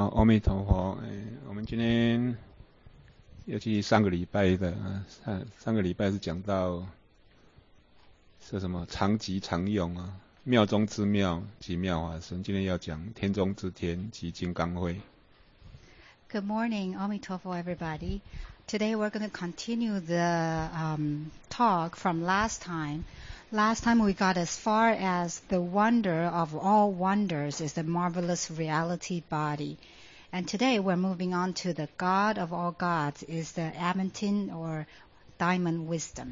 阿弥陀佛。我们今天尤其上个礼拜的上个礼拜是讲到是什么常吉常用啊，妙中之妙及妙法身。今天要讲天中之天及金刚会。 Good morning, Amitofo, everybody. Today we're going to continue the talk from last time. Last time we got as far as the wonder of all wonders is the marvelous reality body. And today we're moving on to the God of all gods is the adamantine or diamond wisdom.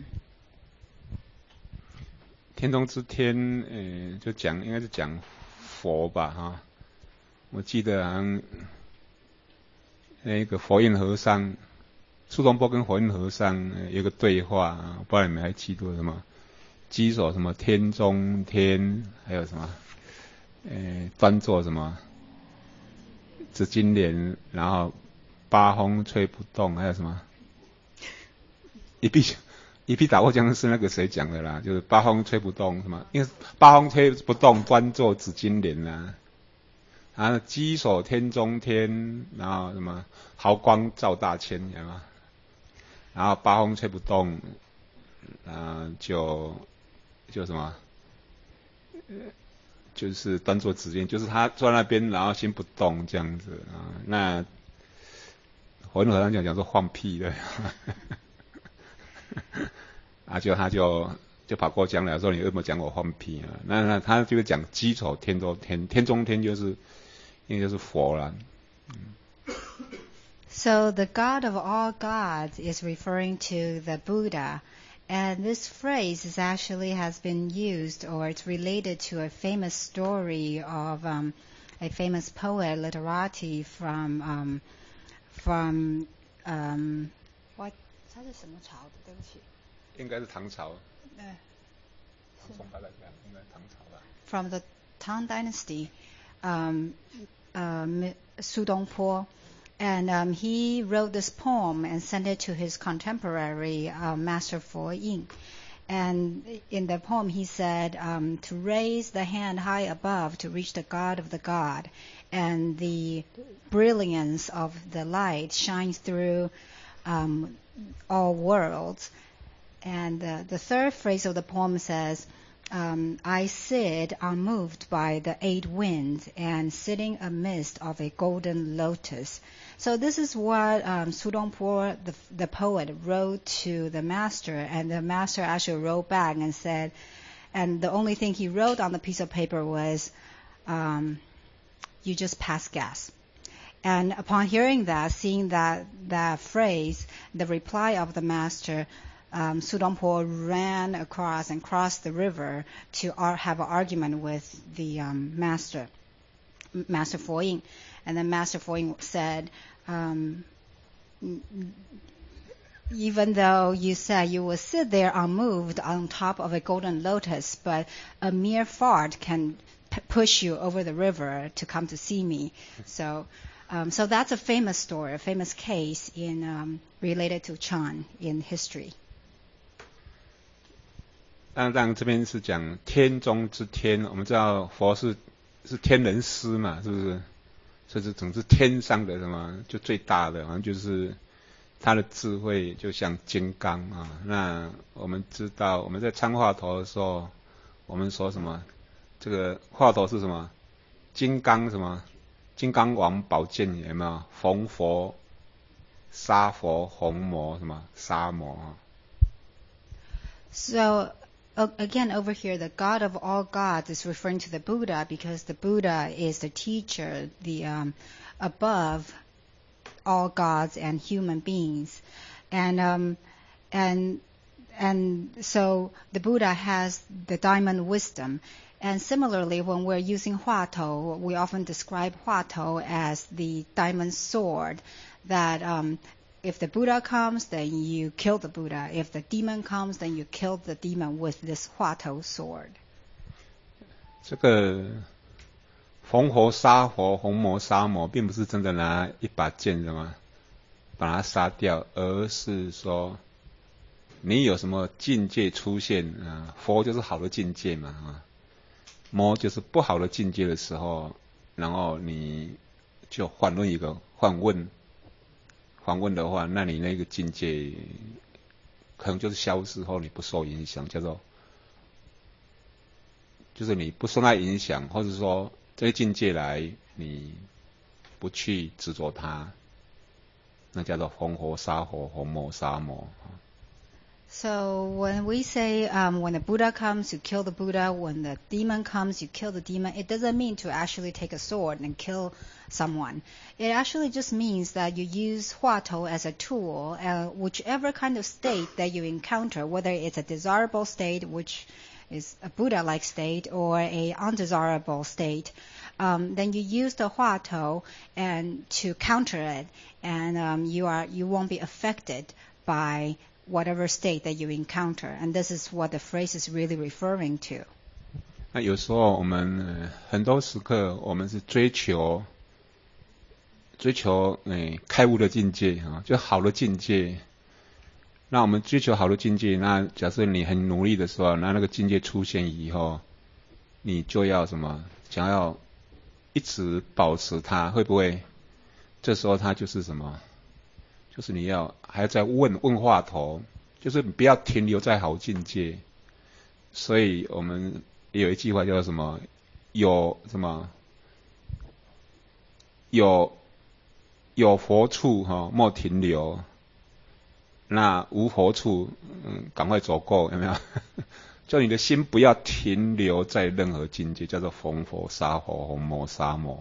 天中之天，就讲应该是讲佛吧，哈。我记得好像那个佛印和尚，苏东坡跟佛印和尚有个对话啊，不知道你们还记得什么？稽首什么天中天，还有什么？端坐什么？紫金莲，然后八风吹不动，还有什么？一匹打过江是那个谁讲的啦？就是八风吹不动什么？因为八风吹不动，端坐紫金莲啦。然后稽首天中天，然后什么毫光照大千，有吗？然后八风吹不动，就什么？就是端坐紫金，就是他坐在那边，然后心不动这样子啊。那佛印和尚讲说放屁的，他就跑过江来说你为什么讲我放屁啊？那他就是讲稽首天中天，天中天就是应该就是佛啦。 So the God of all gods is referring to the Buddha. And this phrase has been used, or it's related to a famous story of a famous poet, literati from what? 他是什么朝的？对不起。 应该是唐朝。宋代来讲，应该唐朝吧。 From the Tang Dynasty, Su Dongpo. And he wrote this poem and sent it to his contemporary, Master Fo Ying. And in the poem he said, to raise the hand high above to reach the God of the God. And the brilliance of the light shines through all worlds. And the third phrase of the poem says, I sit unmoved by the 8 winds and sitting amidst of a golden lotus. So this is what Su Dongpo, the poet, wrote to the master, and the master actually wrote back and said, and the only thing he wrote on the piece of paper was, you just pass gas. And upon hearing that, seeing that phrase, the reply of the master, Su Dongpo ran across and crossed the river to have an argument with the Master Fo Ying. And then Master Fo Ying said, even though you said you will sit there unmoved on top of a golden lotus, but a mere fart can push you over the river to come to see me. So that's a famous story, a famous case in related to Chan in history. 当然这边是讲天中之天，我们知道佛是天人师嘛，是不是？所以总之天上的什么就最大的，好像就是他的智慧就像金刚啊。那我们知道我们在参话头的时候，我们说什么？这个话头是什么？金刚什么？金刚王宝剑有没有？逢佛、杀佛、红魔什么？杀魔啊。 So again, over here, the God of all gods is referring to the Buddha because the Buddha is the teacher, the above all gods and human beings, and so the Buddha has the diamond wisdom. And similarly, when we're using Huatou, we often describe Huatou as the diamond sword that if the Buddha comes, then you kill the Buddha. If the demon comes, then you kill the demon with this Huatou sword. 这个逢佛杀佛，红魔杀魔，并不是真的拿一把剑什么把它杀掉，而是说你有什么境界出现啊？佛就是好的境界嘛，魔就是不好的境界的时候，然后你就反问一个反问的话，那你那个境界可能就是消失后你不受影响，叫做就是你不受它影响，或者说这些境界来你不去执着它，那叫做红火杀火，红魔杀魔。 So when we say when the Buddha comes, you kill the Buddha. When the demon comes, you kill the demon. It doesn't mean to actually take a sword and kill someone. It actually just means that you use Huatou as a tool, whichever kind of state that you encounter, whether it's a desirable state, which is a Buddha-like state, or a undesirable state, then you use the Huatou and to counter it, and you won't be affected by whatever state that you encounter, and this is what the phrase is really referring to. 那有时候我们很多时刻我们是追求开悟的境界啊，就好的境界。那我们追求好的境界，那假设你很努力的时候，那个境界出现以后，你就要什么？想要一直保持它，会不会？这时候它就是什么？就是你还要再问话头，就是你不要停留在好境界。所以我们也有一句话叫做什么？有佛处莫停留，那无佛处赶快走过，有没有？就你的心不要停留在任何境界，叫做逢佛杀佛，红魔杀魔。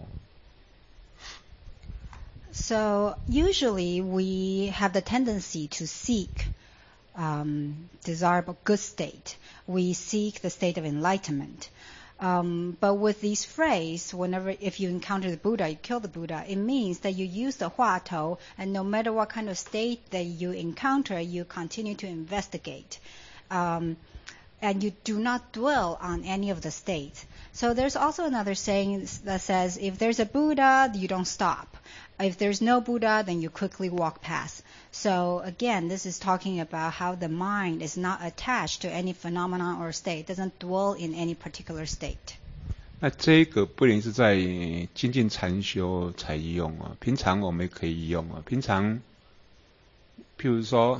So usually we have the tendency to seek desirable good state. We seek the state of enlightenment. But with this phrase, if you encounter the Buddha, you kill the Buddha, it means that you use the Huatou, and no matter what kind of state that you encounter, you continue to investigate. And you do not dwell on any of the states. So there's also another saying that says, if there's a Buddha, you don't stop. If there's no Buddha, then you quickly walk past. So again, this is talking about how the mind is not attached to any phenomenon or state, doesn't dwell in any particular state. 那这个不仅是在精进禅修才用啊，平常我们也可以用啊。平常，譬如说，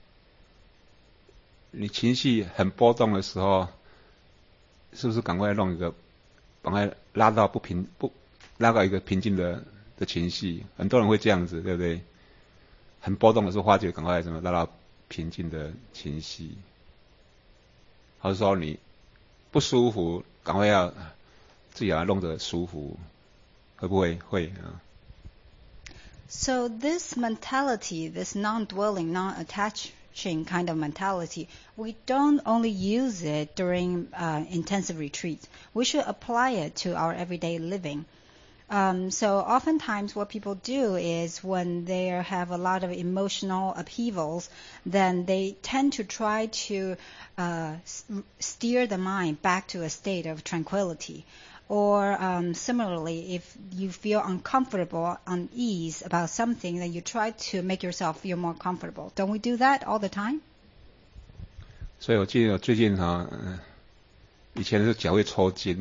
你情绪很波动的时候，是不是赶快拉到拉到一个平静的情绪？很多人会这样子，对不对？很波动的时候，发觉赶快拉到平静的情绪，或者说你不舒服，赶快要自己把它弄得舒服，会不会？会啊。 So this mentality, this non-dwelling, non-attaching kind of mentality, we don't only use it during intensive retreats. We should apply it to our everyday living. So oftentimes what people do is when they have a lot of emotional upheavals, then they tend to try to steer the mind back to a state of tranquility. Or similarly, if you feel uncomfortable, unease about something, then you try to make yourself feel more comfortable. Don't we do that all the time? 所以我记得最近以前是脚会抽筋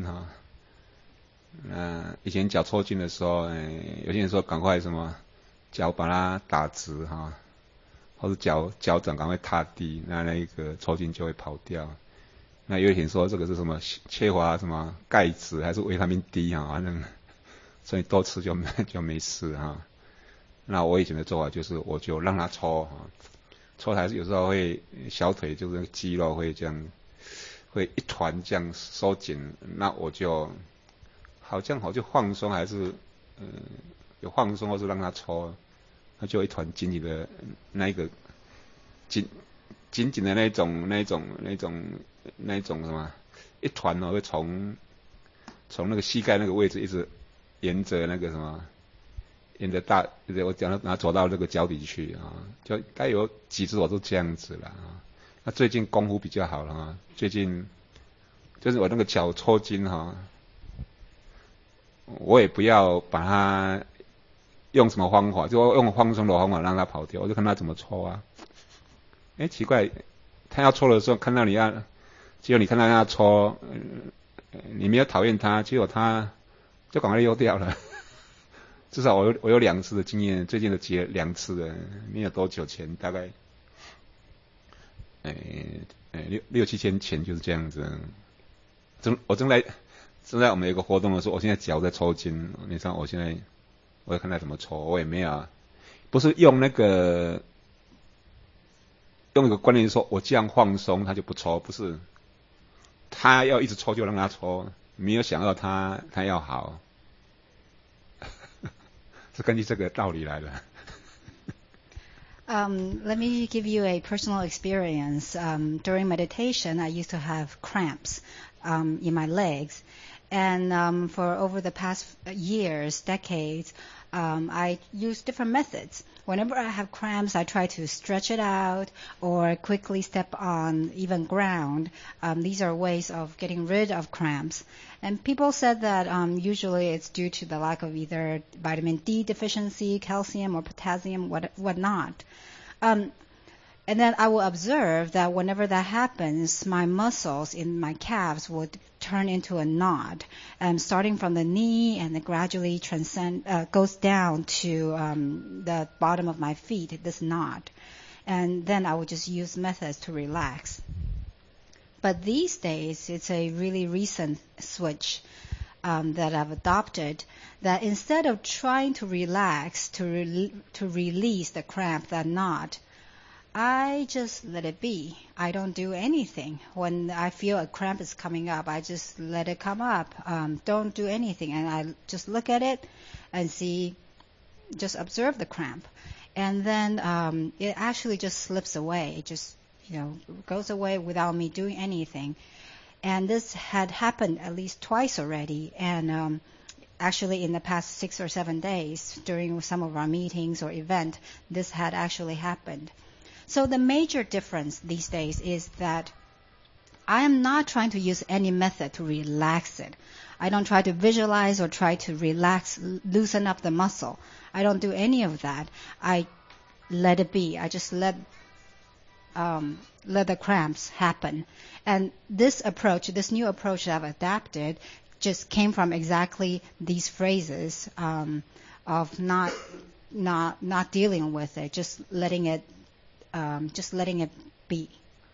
以前脚抽筋的时候，有些人说赶快脚把它打直或者脚掌赶快踏地，那一个抽筋就会跑掉。那有人说这个是什么缺乏钙质还是维他命 D 反正所以多吃就没事那我以前的做法就是我就让它抽还是有时候会小腿就是肌肉会这样会一团这样收紧，那我就好像放松还是有放松或是让它抽，那就一团紧紧的那一个紧紧的那种什么一团会从那个膝盖那个位置一直沿着那个沿着我讲到拿走到这个脚底去就该有几次我都这样子了那最近功夫比较好了最近就是我那个脚抽筋我也不要把它用什么方法，就用放松的方法让它跑掉，我就看它怎么抽奇怪，他要抽的时候看到结果你看到他抽你没有讨厌他，结果他就赶快溜掉了至少我有2次的经验，最近的结2次的，没有多久前，大概6-7天前就是这样子。我正在我们有一个活动的时候，我现在脚在抽筋，你知道我要看他怎么抽，我也没有，不是用一个观念说我这样放松他就不抽，不是，他要一直抽就让他抽，没有想到他要好，是根据这个道理来的。 Let me give you a personal experience. During meditation, I used to have cramps in my legs. And for over the past years, decades, I use different methods. Whenever I have cramps, I try to stretch it out or quickly step on even ground. These are ways of getting rid of cramps. And people said that usually it's due to the lack of either vitamin D deficiency, calcium, or potassium, whatnot. And then I will observe that whenever that happens, my muscles in my calves would turn into a knot, starting from the knee and then gradually goes down to the bottom of my feet, this knot. And then I would just use methods to relax. But these days, it's a really recent switch that I've adopted, that instead of trying to relax, to release the cramp, that knot, I just let it be. I don't do anything. When I feel a cramp is coming up, I just let it come up. Don't do anything. And I just look at it and just observe the cramp. And then it actually just slips away. It just, goes away without me doing anything. And this had happened at least twice already. And actually in the past 6 or 7 days, during some of our meetings or event, this had actually happened. So the major difference these days is that I am not trying to use any method to relax it. I don't try to visualize or try to relax, loosen up the muscle. I don't do any of that. I let it be. I just let the cramps happen. And this new approach that I've adapted, just came from exactly these phrases of not dealing with it, just letting it be.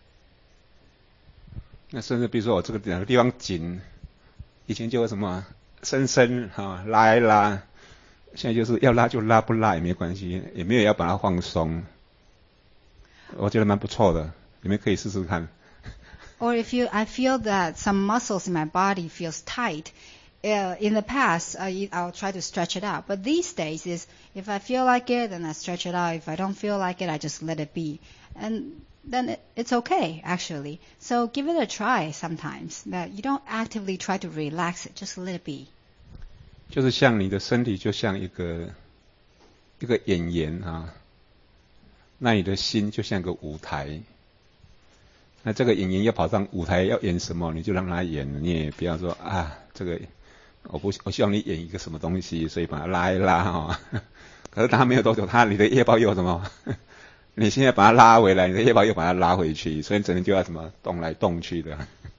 那甚至比如说我这个两个地方紧，以前就有什么伸拉一拉，现在就是要拉就拉，不拉也没关系，也没有要把它放松。我觉得蛮不错的，你们可以试试看。 Or I feel that some muscles in my body feels tight. In the past, I'll try to stretch it out. But these days if I feel like it, then I stretch it out. If I don't feel like it, I just let it be. And then it's okay, actually. So give it a try sometimes. That you don't actively try to relax it, just let it be. 就是像你的身体就像一个演员啊，那你的心就像个舞台。那这个演员要跑上舞台要演什么，你就让他演，你也不要说这个我希望你演一个什么东西，所以把它拉一拉可是他没有多久，你的业报又什么？你现在把它拉回来，你的业报又把它拉回去，所以整天就要什么动来动去的。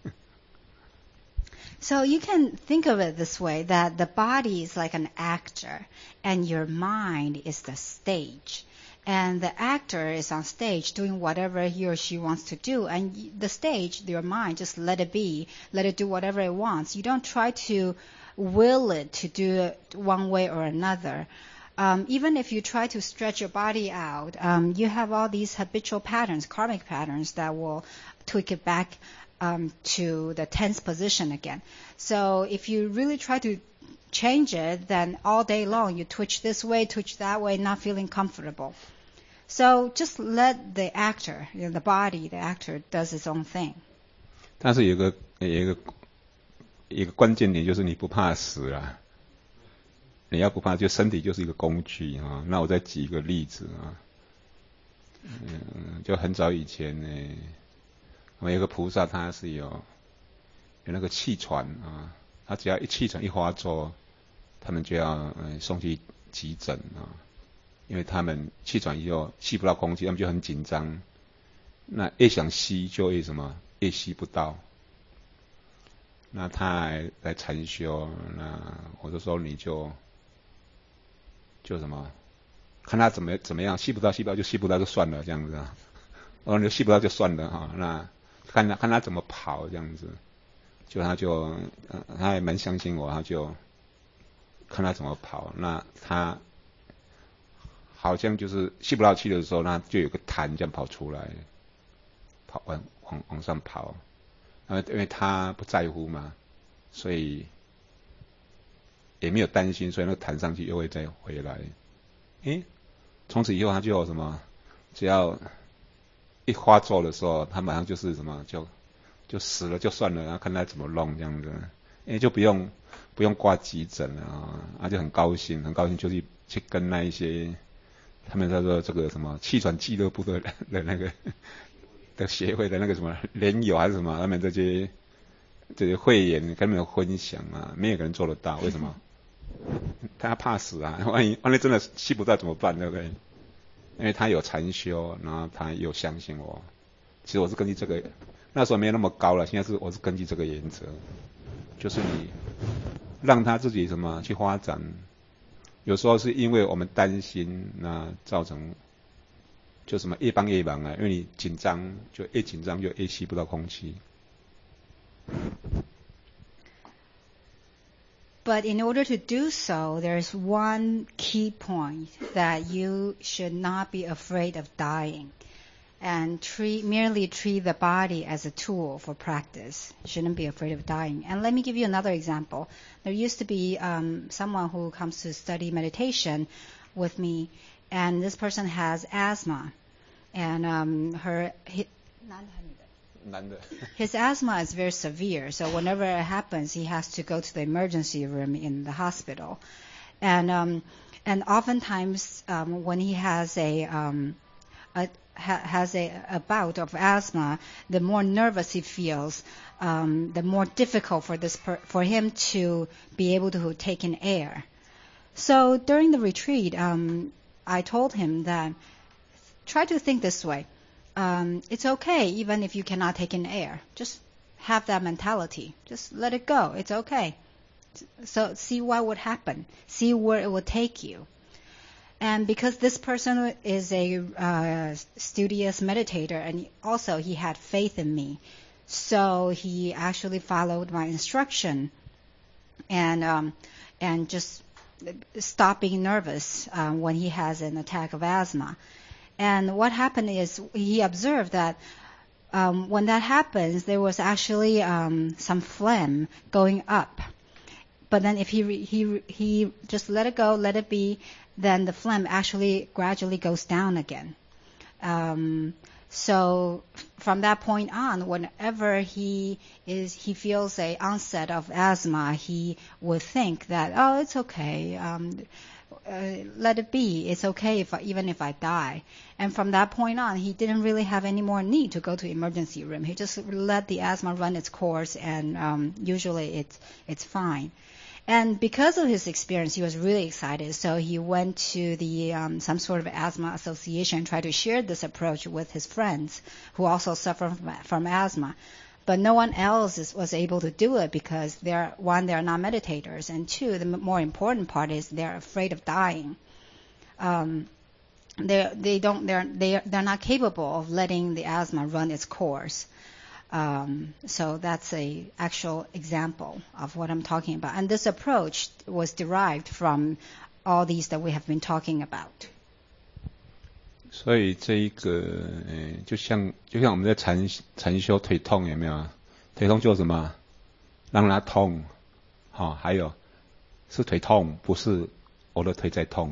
So you can think of it this way, that the body is like an actor, and your mind is the stage. And the actor is on stage doing whatever he or she wants to do. And the stage, your mind, just let it be. Let it do whatever it wants. You don't try to will it to do it one way or another. Even if you try to stretch your body out, you have all these habitual patterns, karmic patterns, that will tweak it back to the tense position again. So if you really try to change it, then all day long you twitch this way, twitch that way, not feeling comfortable. So just let the actor, the body, the actor does its own thing. 但是有一个关键点，就是你不怕死啦。你要不怕，就身体就是一个工具啊。那我再举一个例子啊，就很早以前我有个菩萨，他是有那个气喘啊，他只要气喘一发作，他们就要送去急诊啊。因为他们气喘以后吸不到空气，他们就很紧张。那越想吸就越越吸不到。那他还来禅修，那我就说你就就什么，看他怎么样，吸不到就吸不到就算了这样子啊，就吸不到就算了哈，那看他怎么跑这样子，他也蛮相信我，他就看他怎么跑，那他好像就是吸不到气的时候，那就有个痰这样跑出来，跑往上跑，因为他不在乎嘛，所以也没有担心，所以那个弹上去又会再回来。从此以后他就有什么，只要一发作的时候，他马上就是什么就死了就算了，然后看他怎么弄这样子，就不用挂急诊了啊，就很高兴就去跟那一些他们叫做这个什么气喘俱乐部的那个的协会的那个什么联友还是什么，他们这些会员跟他们分享啊，没有人做得到，为什么？他怕死啊，万一真的吸不到怎么办，对不对？因为他有禅修，然后他又相信我。其实我是根据这个，那时候没有那么高了，现在我是根据这个原则，就是你让他自己什么去发展。有时候是因为我们担心，那造成就什么越帮越忙啊，因为你紧张就越吸不到空气。 But in order to do so, there's one key point that you should not be afraid of dying and merely treat the body as a tool for practice. You shouldn't be afraid of dying. And let me give you another example. There used to be someone who comes to study meditation with me, and this person has asthma. And his asthma is very severe, so whenever it happens, he has to go to the emergency room in the hospital. And oftentimes, when he has a bout of asthma, the more nervous he feels, the more difficult for him to be able to take in air. So during the retreat, I told him that try to think this way. It's okay even if you cannot take in air. Just have that mentality. Just let it go. It's okay. So see what would happen. See where it would take you. And because this person is a studious meditator, and also he had faith in me, so he actually followed my instruction and just stop being nervous when he has an attack of asthma. And what happened is he observed that when that happens, there was actually some phlegm going up. But then if he just let it go, let it be, then the phlegm actually gradually goes down again. So from that point on, whenever he feels a onset of asthma, he would think that, oh, it's okay. Let it be. It's okay even if I die. And from that point on, he didn't really have any more need to go to emergency room. He just let the asthma run its course, and usually it's fine. And because of his experience, he was really excited. So he went to the some sort of asthma association and tried to share this approach with his friends who also suffer from asthma. But no one else was able to do it because they're not meditators, and two, the more important part is they're afraid of dying. They're not capable of letting the asthma run its course. So that's a actual example of what I'm talking about. And this approach was derived from all these that we have been talking about. 所以这一个，就像我们在禅修腿痛有没有？腿痛就什么？让它痛，还有是腿痛，不是我的腿在痛。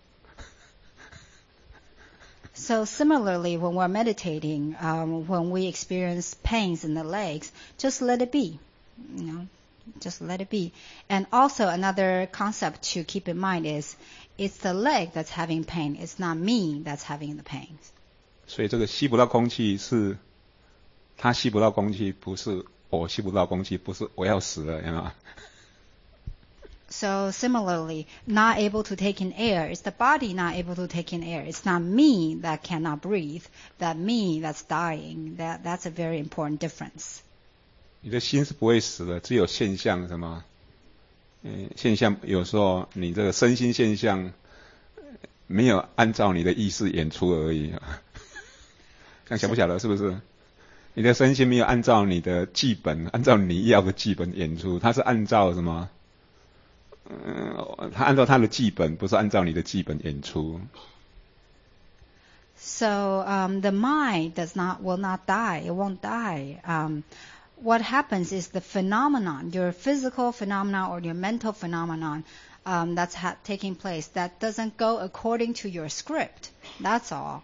So similarly, when we're meditating, when we experience pains in the legs, just let it be. Just let it be. And also another concept to keep in mind is it's the leg that's having pain. It's not me that's having the pain. 所以这个吸不到空气是他吸不到空气，不是我吸不到空气，不是我要死了，有没有？ So similarly, not able to take in air, it's the body not able to take in air. It's not me that cannot breathe, that me that's dying. That's a very important difference. 你的心是不会死的，只有现象什么？现象有时候你这个身心现象没有按照你的意识演出而已啊。这样晓不晓得是不是？你的身心没有按照你的剧本，按照你要的剧本演出，它是按照什么？他按照他的剧本，不是按照你的剧本演出。 So the mind will not die. It won't die. What happens is the phenomenon, your physical phenomenon or your mental phenomenon that's taking place, that doesn't go according to your script. That's all.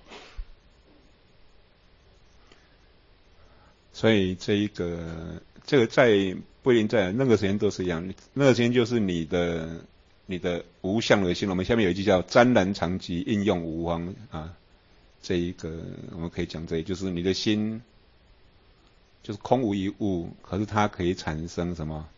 所以这个在不一定在任何时间都是一样，任何时间就是你的无相的心。我们下面有一句叫沾染常寂，应用无方啊。这一个我们可以讲，就是你的心就是空无一物，可是它可以产生什么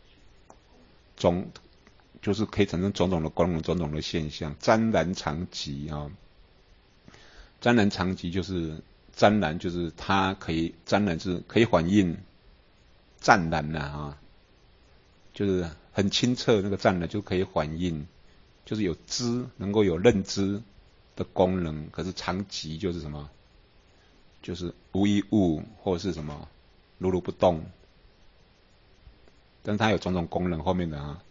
就是可以产生种种的功能、种种的现象。沾染常寂啊，沾染常寂就是沾染，就是它可以沾染，是可以反映湛然呐啊，就是很清澈那个湛然就可以反映，就是有能够有认知的功能。可是常寂就是什么？就是无一物或者是什么如如不动，但是它有种种功能后面的啊。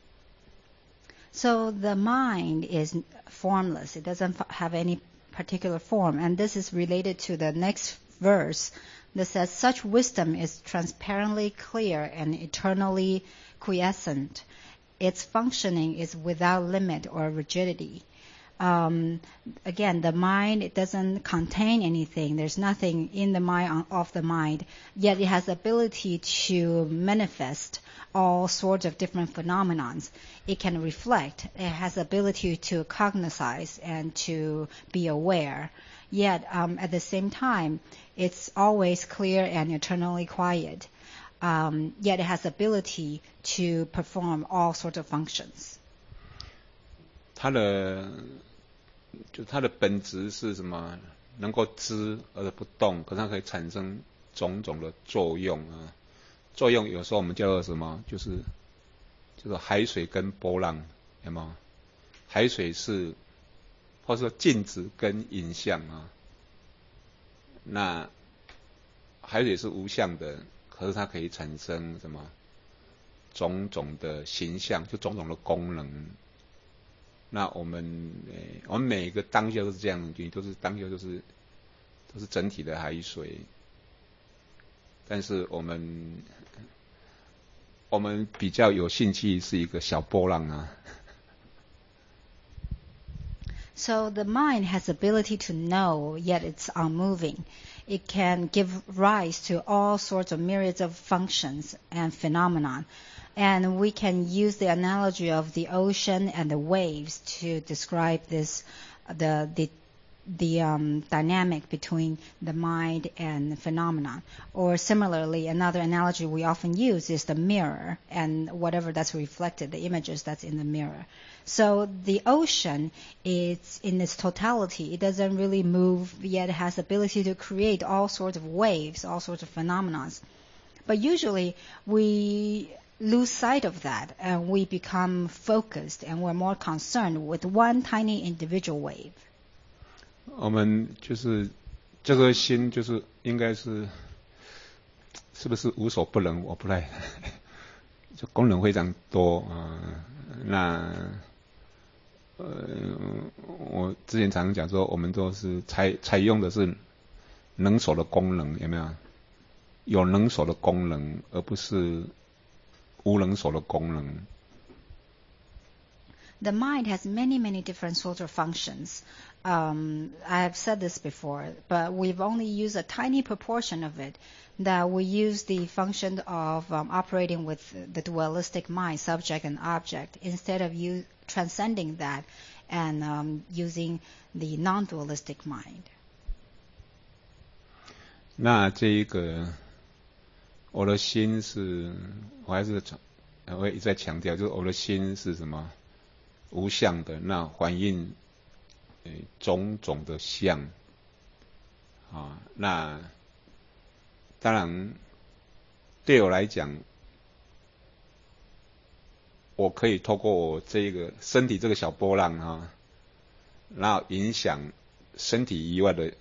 So the mind is formless. It doesn't have any particular form. And this is related to the next verse that says, such wisdom is transparently clear and eternally quiescent. Its functioning is without limit or rigidity. Again, the mind, it doesn't contain anything. There's nothing in the mind of the mind, yet it has the ability to manifest all sorts of different phenomenons. It can reflect. It has the ability to cognize and to be aware. Yet, at the same time, it's always clear and eternally quiet. Yet it has the ability to perform all sorts of functions. 它的本质是什么？能够知而不动，可是它可以产生种种的作用啊。作用有时候我们叫做什么？就是海水跟波浪，有没有？海水是，或者说静止跟影像啊。那海水是无相的，可是它可以产生什么？种种的形象，就种种的功能。那我们每个当下都是这样，都是当下都是整体的海水，但是我们比较有兴趣是一个小波浪啊。 So the mind has the ability to know, yet it's unmoving. It can give rise to all sorts of myriads of functions and phenomenon. And we can use the analogy of the ocean and the waves to describe this, the dynamic between the mind and the phenomenon. Or similarly, another analogy we often use is the mirror and whatever that's reflected, the images that's in the mirror. So the ocean is in its totality. It doesn't really move, yet it has the ability to create all sorts of waves, all sorts of phenomena. But usually we lose sight of that and we become focused and we're more concerned with one tiny individual wave. 我们就是这个心，就是应该是不是无所不能？我不太，就功能非常多啊。我之前常常讲说，我们都是采用的是能手的功能，有没有？有能手的功能，而不是无能手的功能。 The mind has many, many different sorts of functions. I've said this before, but we've only used a tiny proportion of it. That we use the function of operating with the dualistic mind, subject and object, instead of transcending that and using the non-dualistic mind. 那这一个，我的心是，我会一再强调，就是我的心是什么？无相的，那反映种种的相啊。那当然对我来讲，我可以透过我这个身体这个小波浪啊， 然后影响身体以外的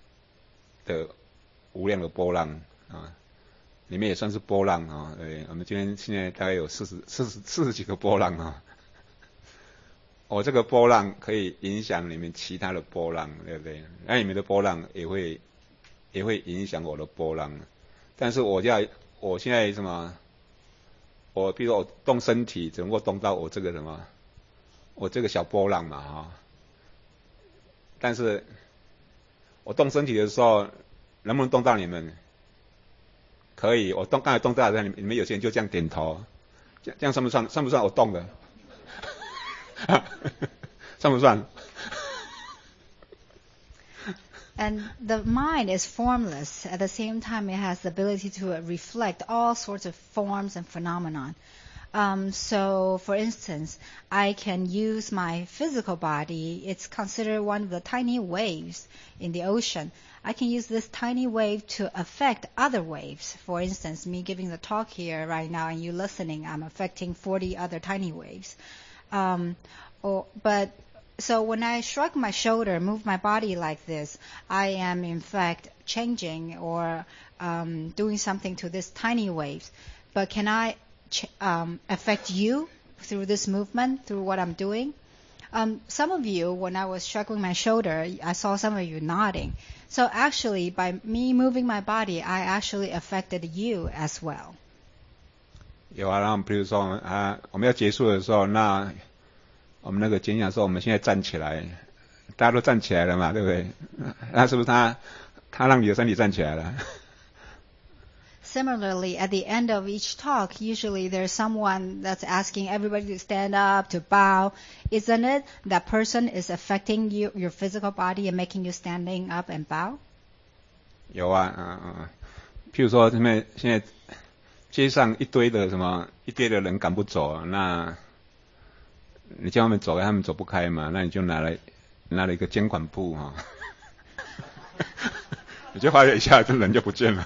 无量的波浪啊，里面也算是波浪啊。对，我们现在大概有四十几个波浪啊。我这个波浪可以影响你们其他的波浪，对不对？那你们的波浪也会影响我的波浪。但是我现在什么？比如说我动身体，只能够动到我这个什么，我这个小波浪嘛哈。但是我动身体的时候，能不能动到你们？可以，我刚才动到的，你们有些人就这样点头，这样算不算？算不算我动的？算不算？ And the mind is formless. At the same time, it has the ability to reflect all sorts of forms and phenomenon. So, for instance, I can use my physical body. It's considered one of the tiny waves in the ocean. I can use this tiny wave to affect other waves. For instance, me giving the talk here right now and you listening, I'm affecting 40 other tiny waves. So when I shrug my shoulder, move my body like this, I am in fact changing or doing something to this tiny waves. But can I affect you through this movement, through what I'm doing? Some of you, when I was shrugging my shoulder, I saw some of you nodding. So actually, by me moving my body, I actually affected you as well. 有啊，然后比如说我们要结束的时候，那我们那个简讲说，我们现在站起来，大家都站起来了嘛，对不对？那是不是他让你的身体站起来了？ Similarly, at the end of each talk, usually there's someone that's asking everybody to stand up, to bow. Isn't it that person is affecting you, your physical body and making you standing up and bow? 有啊，譬如说现在街上一堆的人赶不走，那你叫他们走，他们走不开嘛，那你就拿了一个监管布哈，你就发现一下，这人就不见了。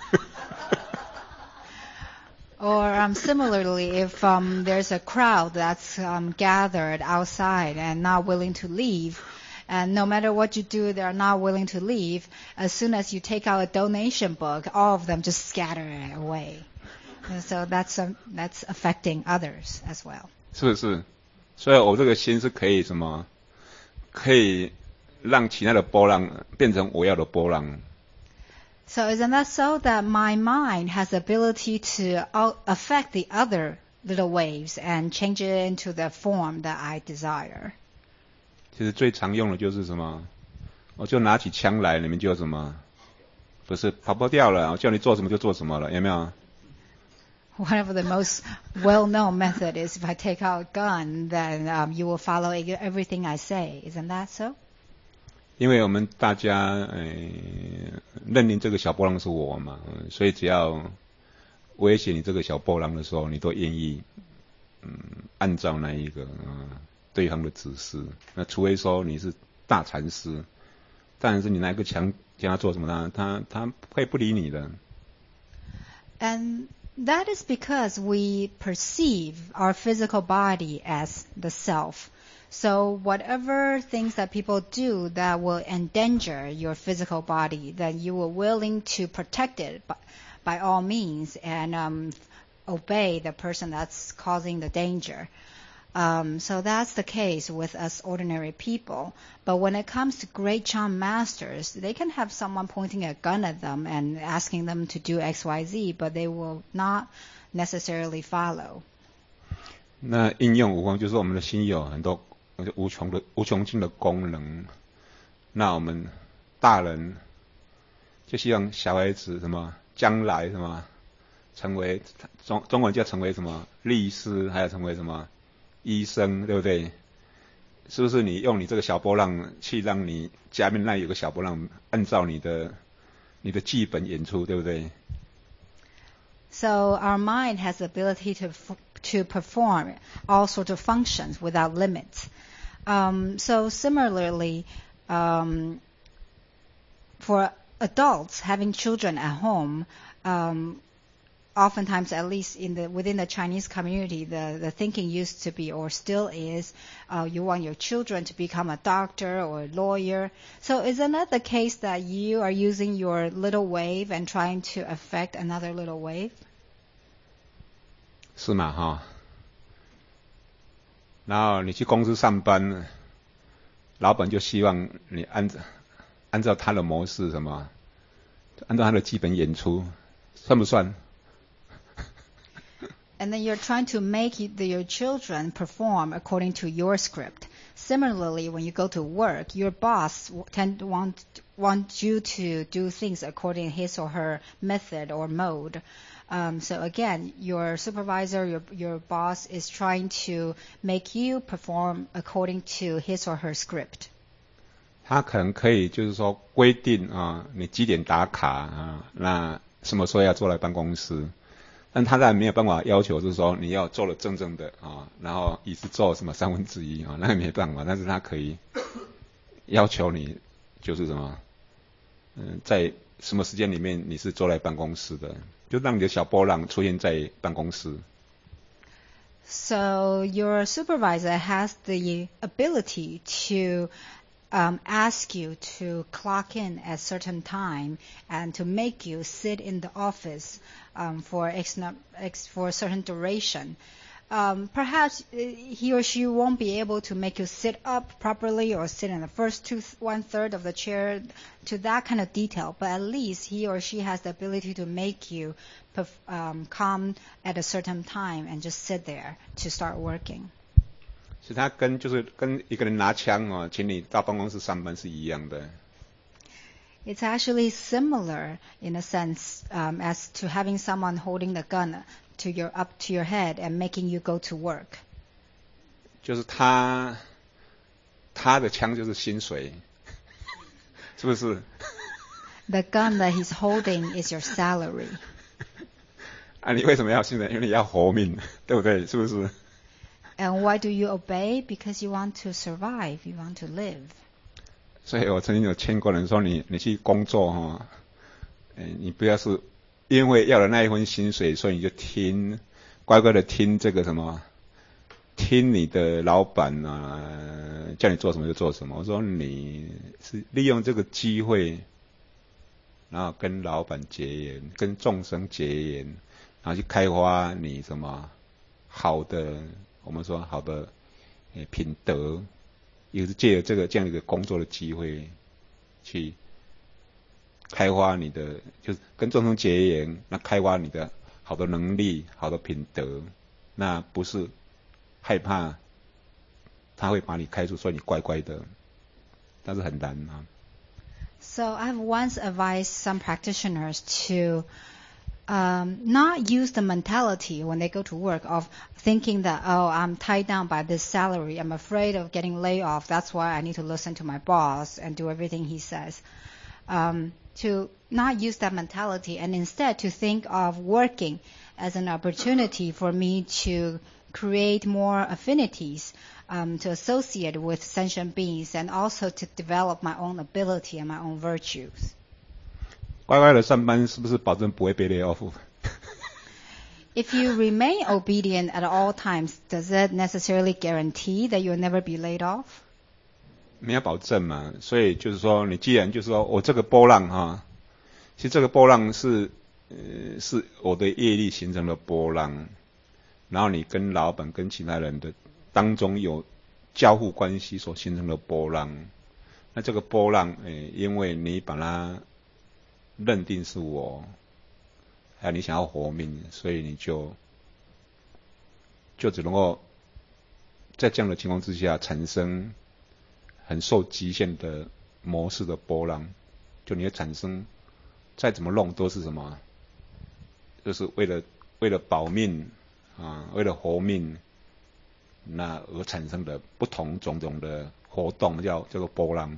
Or similarly, if there's a crowd that's gathered outside and not willing to leave, and no matter what you do, they're not willing to leave, as soon as you take out a donation book, all of them just scatter away. And so that's affecting others as well. 是不是？所以我这个心是可以什么？可以让其他的波浪变成我要的波浪。 So isn't that so that my mind has the ability to affect the other little waves and change it into the form that I desire? 其实最常用的就是什么？我就拿起枪来，你们就什么？不是跑不掉了，我叫你做什么就做什么了，有没有？ One of the most well-known method is if I take out a gun, then you will follow everything I say. Isn't that so? 因为我们大家认定这个小波浪是我嘛，所以只要威胁你这个小波浪的时候，你都愿意按照那一个对方的指示。那除非说你是大禅师，但是你拿一个枪叫他做什么，他会不理你的。 And that is because we perceive our physical body as the self. So whatever things that people do that will endanger your physical body, then you are willing to protect it by all means and obey the person that's causing the danger. So that's the case with us ordinary people. But when it comes to great Chan masters, they can have someone pointing a gun at them and asking them to do X, Y, Z, but they will not necessarily follow. 那应用无方就是我们的心有很多无穷尽的功能。那我们大人就希望小孩子什么将来什么成为中文叫成为什么律师，还有成为什么医生，对不对？是不是你用你这个小波浪去让你家面那有个小波浪按照你的剧本演出，对不对？ So our mind has the ability to perform all sorts of functions without limits. So similarly, for adults having children at home, oftentimes, at least within the Chinese community, the thinking used to be, or still is, you want your children to become a doctor or a lawyer. So isn't that the case that you are using your little wave and trying to affect another little wave? 是嘛哈？然后你去公司上班，老板就希望你按照他的模式什么，按照他的基本演出，算不算？ And then you're trying to make your children perform according to your script. Similarly, when you go to work, your boss want you to do things according to his or her method or mode. So again, your supervisor, your boss is trying to make you perform according to his or her script. 他可能可以就是说规定啊，你几点打卡啊，那什么时候要坐来办公室。但他当然没有办法要求，就是说你要做了正的啊，然后一直做什么1/3啊，那个没办法。但是他可以要求你，就是什么，在什么时间里面你是坐在办公室的，就让你的小波浪出现在办公室。 So your supervisor has the ability to ask you to clock in at certain time and to make you sit in the office for a certain duration. Perhaps he or she won't be able to make you sit up properly or sit in the first 1/3 of the chair to that kind of detail, but at least he or she has the ability to make you come at a certain time and just sit there to start working. 所以他跟一个人拿枪哦，请你到办公室上班是一样的。 It's actually similar in a sense as to having someone holding the gun up to your head and making you go to work. 就是他的枪就是薪水，是不是？ The gun that he's holding is your salary. 啊，你为什么要薪水？因为你要活命，对不对？是不是？ And why do you obey? Because you want to survive, you want to live. 所以我曾经有劝过人说，你去工作哈，你不要是因为要了那一份薪水，所以你就乖乖的听这个什么，听你的老板啊，叫你做什么就做什么。我说你是利用这个机会，然后跟老板结缘，跟众生结缘，然后去开发你什么好的。我们说好的品德，也是借着这样一个工作的机会，去开发你的，就是跟众生结缘，那开发你的好的能力、好的品德，那不是害怕他会把你开除，所以你乖乖的，但是很难啊。 So I've once advised some practitioners to not use the mentality when they go to work of thinking that, oh, I'm tied down by this salary, I'm afraid of getting laid off, that's why I need to listen to my boss and do everything he says. To not use that mentality and instead to think of working as an opportunity for me to create more affinities, to associate with sentient beings and also to develop my own ability and my own virtues. 乖乖的上班是不是保证不会被 lay off？ If you remain obedient at all times, does it necessarily guarantee that you'll never be laid off? 没有保证嘛，所以就是说，你既然就是说我这个波浪哈，其实这个波浪是我的业力形成的波浪，然后你跟老板跟其他人的当中有交互关系所形成的波浪，那这个波浪因为你把它认定是我，还有你想要活命，所以你就只能够在这样的情况之下产生很受极限的模式的波浪，就你会产生再怎么弄都是什么，就是为了保命啊，为了活命，那而产生的不同种种的活动叫做波浪。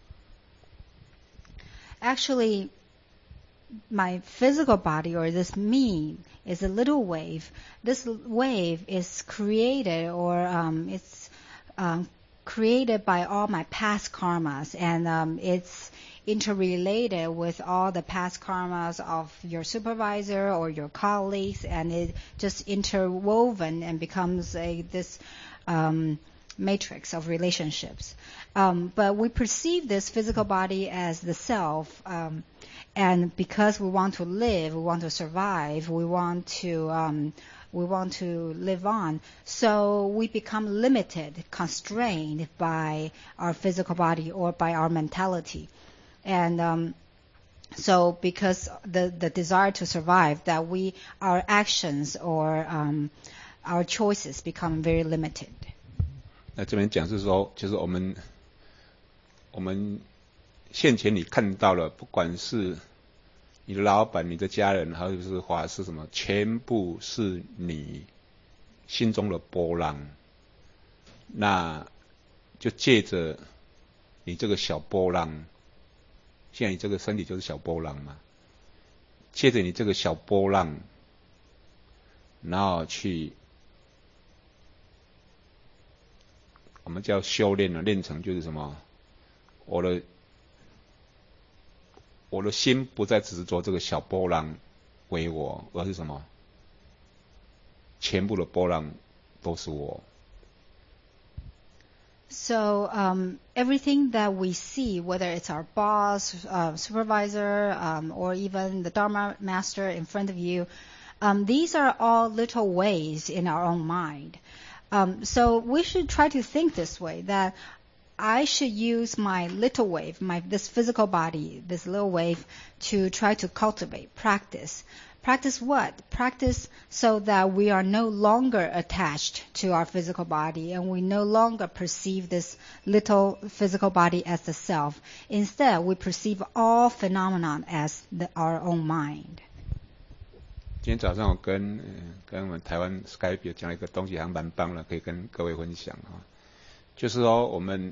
Actually, my physical body or this me is a little wave. This wave is created or it's created by all my past karmas, and it's interrelated with all the past karmas of your supervisor or your colleagues, and it just interwoven and becomes this matrix of relationships. But we perceive this physical body as the self, and because we want to live, we want to survive, we want to live on, so we become limited, constrained by our physical body or by our mentality. And so because the desire to survive, that our actions or our choices become very limited. 那这边讲是说，就是我们现前你看到了，不管是你的老板、你的家人，还有是法师什么，全部是你心中的波浪。那就借着你这个小波浪，现在你这个身体就是小波浪嘛，借着你这个小波浪，然后去我们叫修炼了，练成就是什么？我的心不再只是做这个小波浪为我，而是什么？全部的波浪都是我。 So everything that we see, whether it's our boss, supervisor, or even the Dharma master in front of you, these are all little waves in our own mind. So we should try to think this way, that I should use my little wave, this physical body, this little wave, to try to cultivate, practice. Practice what? Practice so that we are no longer attached to our physical body and we no longer perceive this little physical body as the self. Instead, we perceive all phenomenon as our own mind. 今天早上我跟我们台湾 Skype 讲了一个东西，还蛮棒的，可以跟各位分享啊。就是说，我们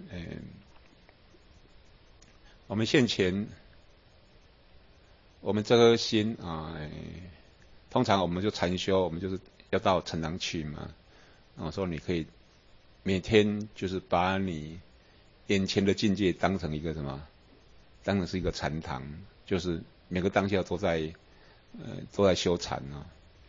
现前，我们这颗心啊，通常我们就禅修，我们就是要到禅堂去嘛。说你可以每天就是把你眼前的境界当成一个什么？当成是一个禅堂，就是每个当下都在修禅啊。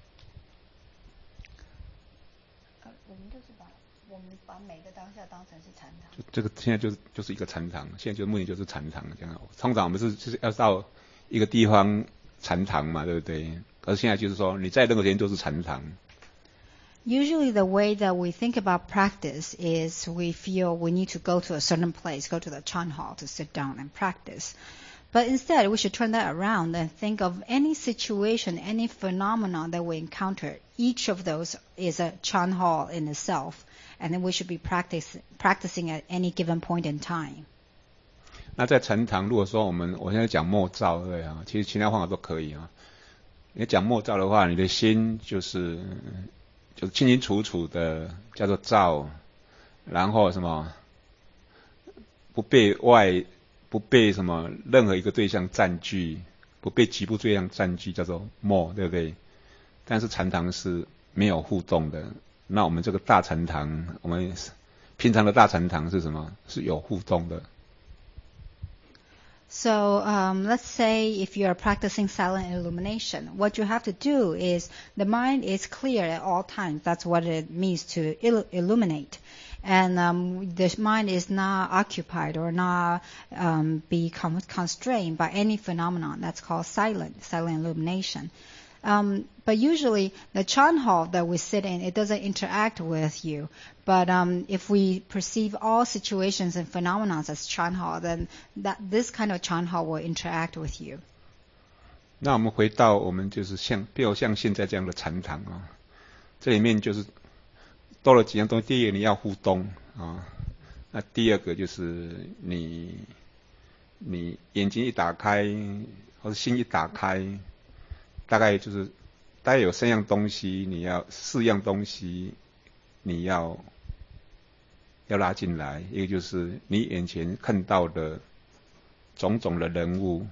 我们把每个当下当成是禅堂。 这个现在就是一个禅堂，现在就目的就是禅堂这样。通常我们就是要到一个地方禅堂嘛，对不对？可是现在就是说，你在任何地方都是禅堂。 Usually the way that we think about practice is we feel we need to go to a certain place, go to the Chan hall to sit down and practice. But instead, we should turn that around and think of any situation, any phenomenon that we encounter. Each of those is a Chan hall in itself, and then we should be practicing at any given point in time. 那在禅堂，如果说我现在讲默照，对啊，其实其他方法都可以啊。你讲默照的话，你的心就是清清楚楚的叫做照，然后什么不被什么任何一个对象占据，不被局部对象占据，叫做默，对不对？但是禅堂是没有互动的。那我们这个大禅堂，我们平常的大禅堂是什么？是有互动的。 So let's say if you are practicing silent illumination, what you have to do is the mind is clear at all times. That's what it means to illuminate. And the mind is not occupied or not be constrained by any phenomenon. That's called silent illumination. But usually the Chan hall that we sit in, it doesn't interact with you. But if we perceive all situations and phenomena as Chan hall, then this kind of Chan hall will interact with you. 那我们回到我们就是比如像现在这样的禅堂啊，这里面就是多了几样东西。第一个你要互动啊，那第二个就是你眼睛一打开，或者心一打开。大概有3样东西，4样东西你要拉进来。一个就是你眼前看到的种种的人物，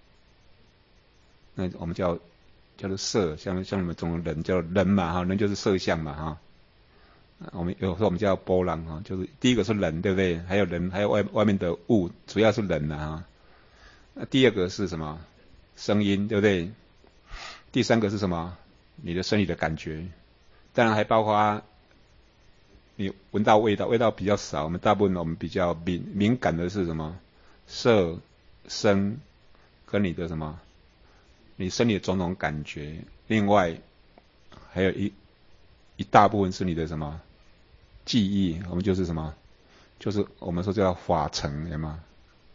那我们叫做色，像你们这种人叫人嘛哈，人就是色相嘛哈。 我们有时候我们叫波浪哈，就是第一个是人，对不对？还有人，还有外面的物，主要是人啊。那第二个是什么？声音，对不对？第三个是什么？你的身体的感觉，当然还包括你闻到味道，味道比较少。我们比较敏感的是什么？色、声跟你的什么？你身体的种种感觉。另外还有一大部分是你的什么？记忆。我们就是什么？就是我们说叫法尘，有吗？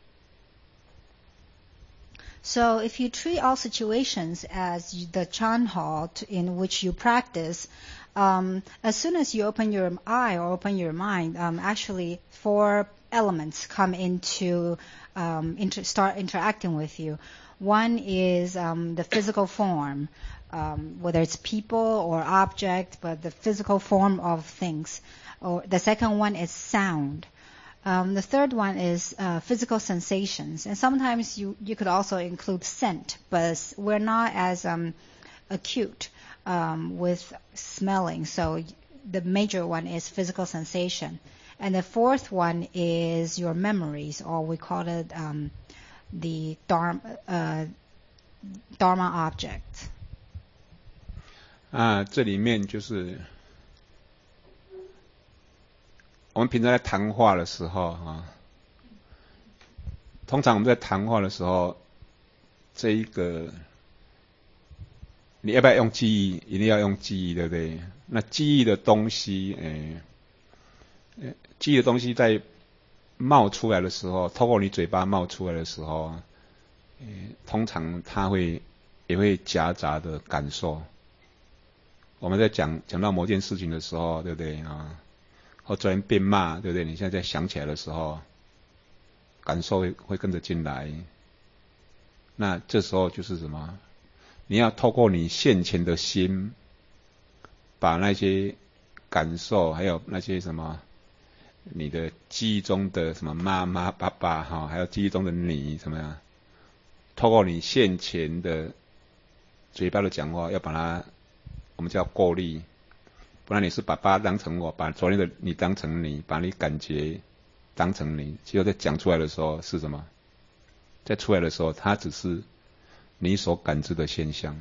So if you treat all situations as the Chan hall in which you practice, as soon as you open your eye or open your mind, actually 4 elements come into start interacting with you. One is the physical form, whether it's people or object, but the physical form of things. Or the second one is sound. The third one is physical sensations, and sometimes you could also include scent, but we're not as acute with smelling. So the major one is physical sensation, and the fourth one is your memories, or we call it the dharma object. 这里面就是我们平常在谈话的时候通常我们在谈话的时候，这一个你要不要用记忆？一定要用记忆，对不对？那记忆的东西，记忆的东西在冒出来的时候，透过你嘴巴冒出来的时候，通常它也会夹杂的感受。我们在讲到某件事情的时候，对不对啊？或昨天被骂，对不对？你现在在想起来的时候，感受会跟着进来。那这时候就是什么？你要透过你现前的心，把那些感受，还有那些什么，你的记忆中的什么妈妈、爸爸哈，还有记忆中的你什么呀？透过你现前的嘴巴的讲话，要把它，我们叫过滤。不然你是把爸当成我，把昨天的你当成你，把你感觉当成你，结果在讲出来的时候是什么？在出来的时候，它只是你所感知的现象。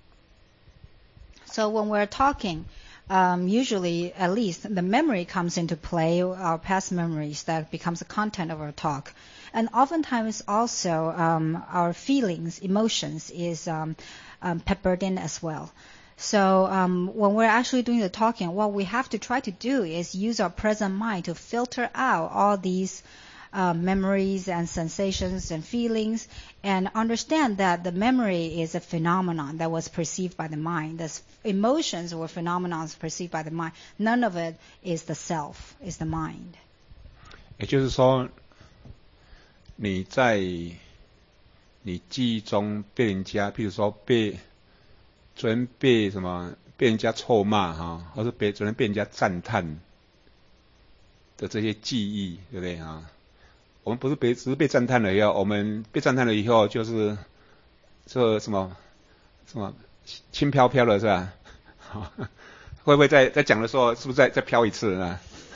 So when we're talking, usually at least the memory comes into play, our past memories that becomes the content of our talk. And oftentimes also our feelings, emotions is peppered in as well. So when we're actually doing the talking, what we have to try to do is use our present mind to filter out all these memories and sensations and feelings, and understand that the memory is a phenomenon that was perceived by the mind. The emotions were phenomena perceived by the mind. None of it is the self, is the mind. 也就是说，你在你记忆中被人家，譬如说昨天被人家臭骂哈，或是昨天被人家赞叹的这些记忆，对不对啊？我们不是只是被赞叹了以后，我们被赞叹了以后就是这什么轻飘飘的是吧？会不会在讲的时候，是不是再飘一次呢？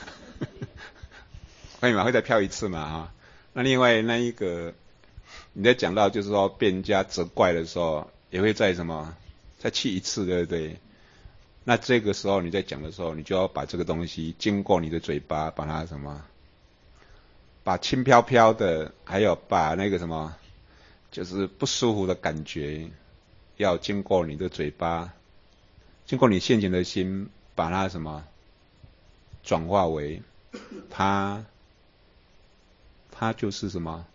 会吗？会再飘一次嘛哈？那另外那一个你在讲到就是说被人家责怪的时候，也会再再气一次，对不对？那这个时候你在讲的时候，你就要把这个东西经过你的嘴巴，把它把轻飘飘的，还有把那个就是不舒服的感觉，要经过你的嘴巴，经过你现前的心，把它转化为它就是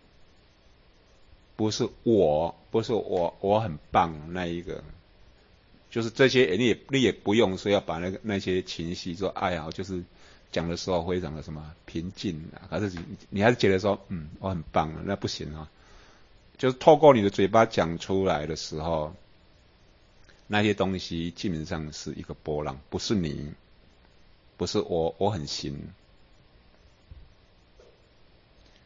不是我很棒那一个。就是这些，你也不用说要把那些情绪说，哎呀，就是讲的时候非常的平静可是你还是觉得说，我很棒那不行啊。就是透过你的嘴巴讲出来的时候，那些东西基本上是一个波浪，不是你，不是我很行。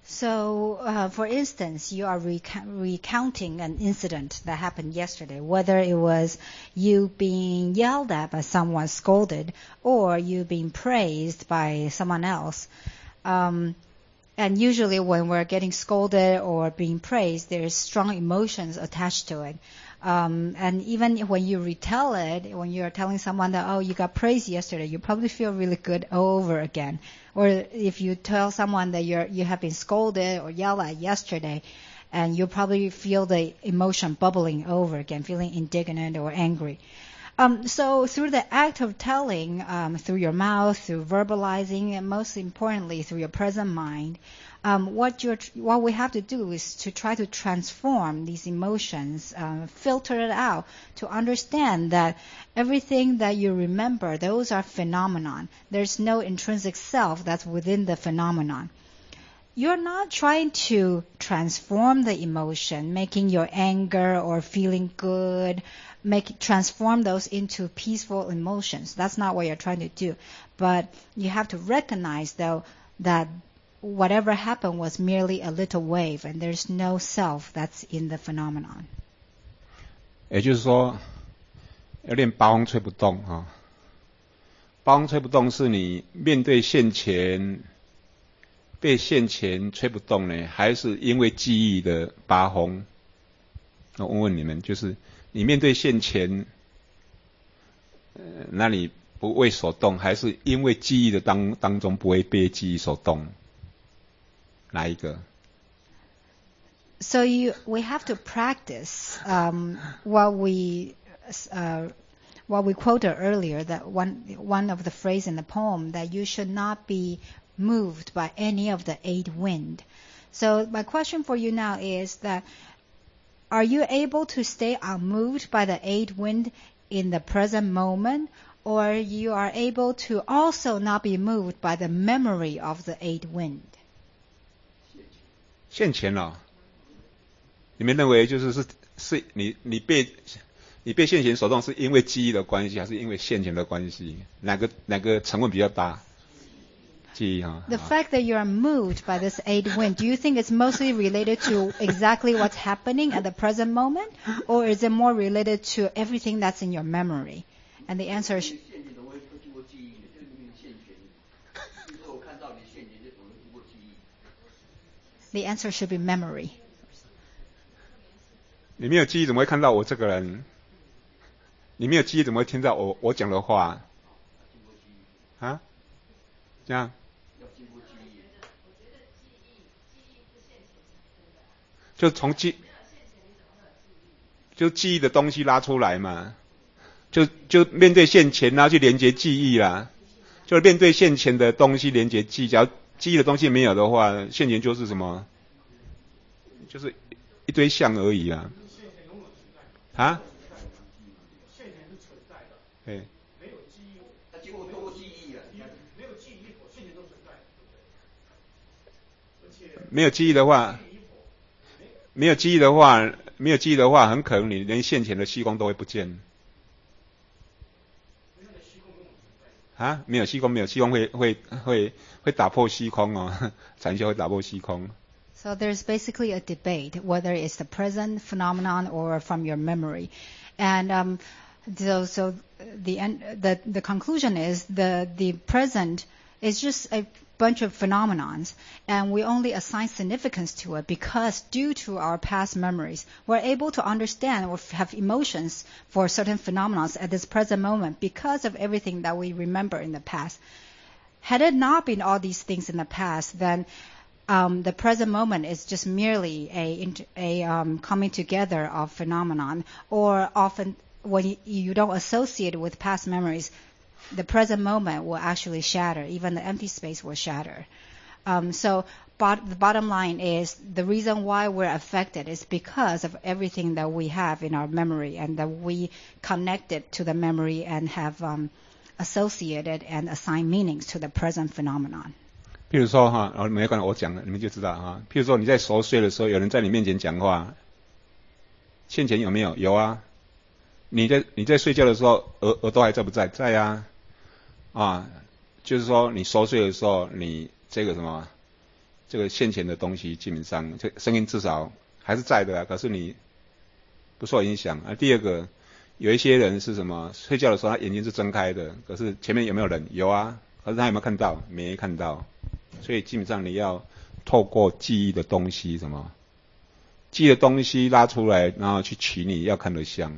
So, for instance, you are recounting an incident that happened yesterday, whether it was you being yelled at by someone, scolded, or you being praised by someone else. And usually when we're getting scolded or being praised, there's strong emotions attached to it. And even when you retell it, when you're telling someone that, oh, you got praised yesterday, you probably feel really good all over again. Or if you tell someone that you have been scolded or yelled at yesterday, and you probably feel the emotion bubbling over again, feeling indignant or angry. So through the act of telling, through your mouth, through verbalizing, and most importantly through your present mind, what we have to do is to try to transform these emotions, filter it out, to understand that everything that you remember, those are phenomenon. There's no intrinsic self that's within the phenomenon. You're not trying to transform the emotion, making your anger or feeling good, transform those into peaceful emotions. That's not what you're trying to do. But you have to recognize, though, that whatever happened was merely a little wave, and there's no self that's in the phenomenon. 也就是说，有点八风吹不动啊。八风吹不动是你面对现前，被现前吹不动呢，还是因为记忆的八风？我问你们，就是你面对现前，那你不为所动，还是因为记忆的当中不会被记忆所动？哪一个？ So we have to practice what we quoted earlier. That one of the phrase in the poem, that you should not be moved by any of the eight wind. So my question for you now is that, are you able to stay unmoved by the eight wind in the present moment, or you are able to also not be moved by the memory of the eight wind? 现前哦，你们认为是你被现前所动，是因为记忆的关系，还是因为现前的关系？哪个成分比较大？记忆哈。 The fact that you are moved by this eight wind, do you think it's mostly related to exactly what's happening at the present moment, or is it more related to everything that's in your memory? And the answer is. The answer should be memory. 你没有记忆怎么会看到我这个人？你没有记忆怎么会听到我讲的话？啊？这样？就从记忆的东西拉出来嘛，就面对现前，然后去连接记忆啦，就面对现前的东西连接记忆。只要记忆的东西没有的话，现前就是什么？就是一堆像而已啊。啊？ 现前是存在的， 对。 没有记忆，它经过多记忆啊，没有记忆，现前都存在，对不对？而且没有记忆的话，很可能你连现前的虚空都会不见。啊，没有虚空会打破虚空哦，禅修会打破虚空。 So there's basically a debate whether it's the present phenomenon or from your memory, and so the conclusion is the present is just a bunch of phenomenons, and we only assign significance to it because due to our past memories, we're able to understand or have emotions for certain phenomena at this present moment because of everything that we remember in the past. Had it not been all these things in the past, then the present moment is just merely a coming together of phenomenon, or often when you don't associate it with past memories, the present moment will actually shatter. Even the empty space will shatter. So the bottom line is the reason why we're affected is because of everything that we have in our memory, and that we connected to the memory and have associated and assigned meanings to the present phenomenon. 譬如说哈，没关系，我讲了，你们就知道哈。譬如说你在熟睡的时候，有人在你面前讲话，现前有没有？有啊。你在睡觉的时候，耳朵还在不在？在啊。就是说你熟睡的时候，你这个什么， 这个现前的东西基本上这声音至少还是在的啊，可是你不受影响啊。第二个，有一些人是什么？睡觉的时候他眼睛是睁开的，可是前面有没有人？有啊，可是他有没有看到？没看到。所以基本上你要透过记忆的东西，什么记忆的东西拉出来，然后去取你要看的像。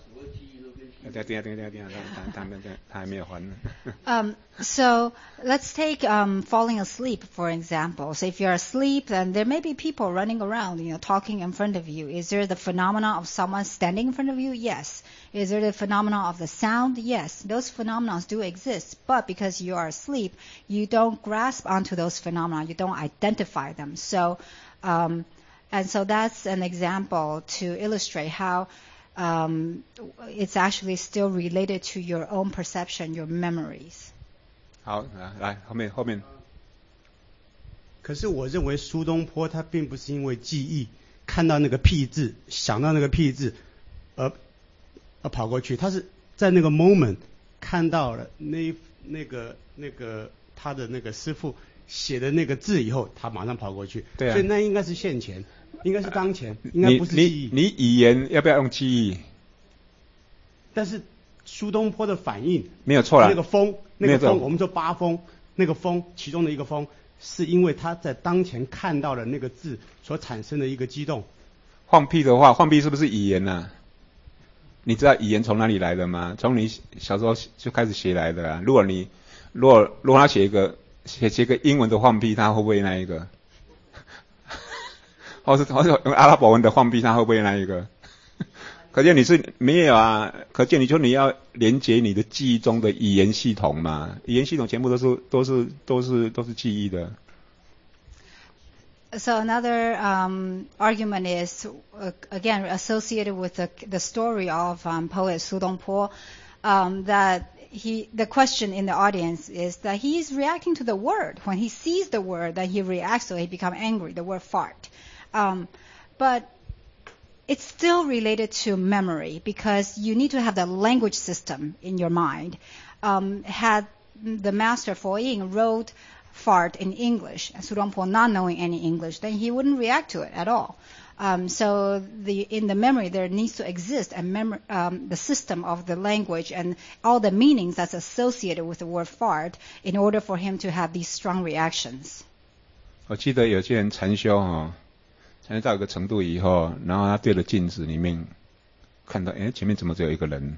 So let's take falling asleep for example. So if you're asleep, then there may be people running around, talking in front of you. Is there the phenomena of someone standing in front of you? Yes. Is there the phenomena of the sound? Yes. Those phenomena do exist, but because you are asleep, you don't grasp onto those phenomena. You don't identify them. So, and so that's an example to illustrate how it's actually still related to your own perception, your memories. 好，来后面。 可是我认为苏东坡他并不是因为记忆看到那个屁字，想到那个屁字，而跑过去，他是在那个 moment 看到了那个他的那个师父写的那个字以后，他马上跑过去。对啊。所以那应该是现前。应该是当前，应该不是记忆。 你语言要不要用记忆？ 但是苏东坡的反应没有错啦。 那个风，我们说八风，那个风其中的一个风，是因为他在当前看到了那个字所产生的一个激动。 放屁的话，放屁是不是语言啊？你知道语言从哪里来的吗？从你小时候就开始学来的啊。如果他写一个英文的放屁，他会不会那一个？或是用阿拉伯文的放屁，他会不会那一个？可见你是没有啊，可见你要连接你的记忆中的语言系统嘛，语言系统全部都是记忆的。 So another argument is again associated with the story of poet Su Dongpo, that the question in the audience is that he is reacting to the word. When he sees the word, then he reacts to it, he becomes angry. The word fart. But it's still related to memory because you need to have the language system in your mind. Had the master Fo Ying wrote fart in English, and Su Dongpo not knowing any English, then he wouldn't react to it at all. So in the memory there needs to exist the system of the language and all the meanings that's associated with the word fart in order for him to have these strong reactions. 我记得有些人禅修禅修到一个程度以后，然后他对着镜子里面看到，前面怎么只有一个人？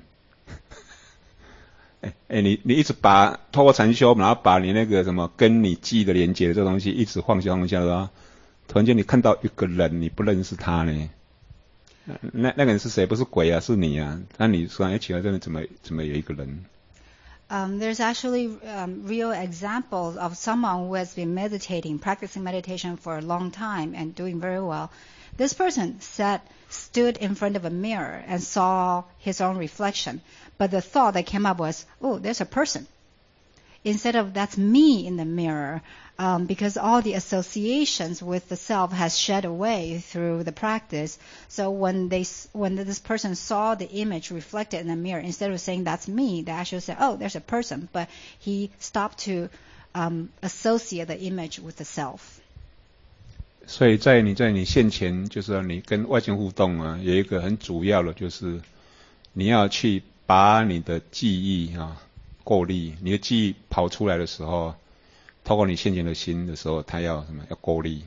你一直透过禅修，然后把你那个什么跟你记忆的连接的这个东西一直放下，突然间你看到一个人，你不认识他呢？那个人是谁？不是鬼啊，是你啊！那你说起来真的怎么有一个人 ？There's actually real examples of someone who has been practicing meditation for a long time and doing very well. This person stood in front of a mirror and saw his own reflection. But the thought that came up was, oh, there's a person. Instead of that's me in the mirror, because all the associations with the self has shed away through the practice. So when this person saw the image reflected in the mirror, instead of saying that's me, they actually said, oh, there's a person. But he stopped to associate the image with the self. 所以在你现前，就是说你跟外境互动啊，有一个很主要的就是你要去把你的记忆过滤，你的记忆跑出来的时候，透过你现前的心的时候，它要什么？要过滤。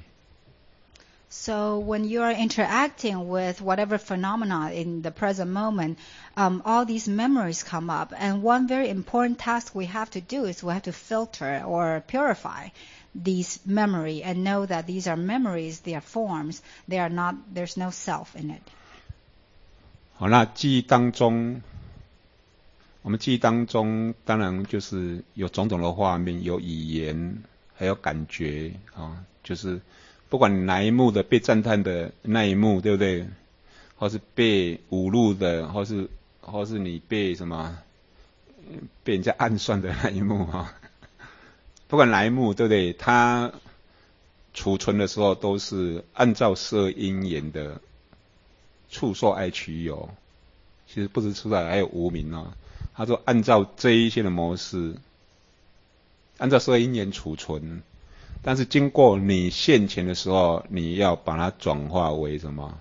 So when you are interacting with whatever phenomena in the present moment, all these memories come up, and one very important task we have to do is we have to filter or purify these memory and know that these are memories, they are forms, they are not. There's no self in it. 好，那记忆当中。我们记忆当中当然就是有种种的画面，有语言，还有感觉就是不管你哪一幕的被赞叹的那一幕，对不对？或是被侮辱的，或是你被什么被人家暗算的那一幕不管哪一幕，对不对？它储存的时候都是按照色因缘的触受爱取有，其实不止触受，还有无明他说按照这一些的模式，按照色因缘储存， 但是经过你现前的时候，你要把它转化为什么？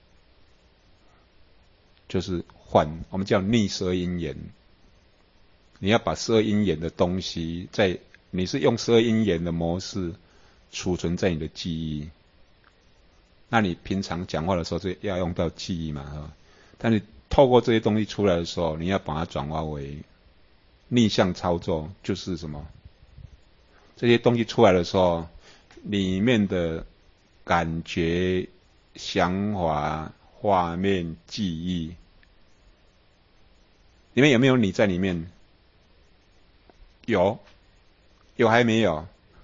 就是我们叫逆十二因缘。你要把十二因缘的东西你是用十二因缘的模式储存在你的记忆。那你平常讲话的时候就要用到记忆嘛，但是透过这些东西出来的时候，你要把它转化为逆向操作，就是什么？这些东西出来的时候，里面的感觉、想法、画面、记忆，里面有没有你在里面？有还没有？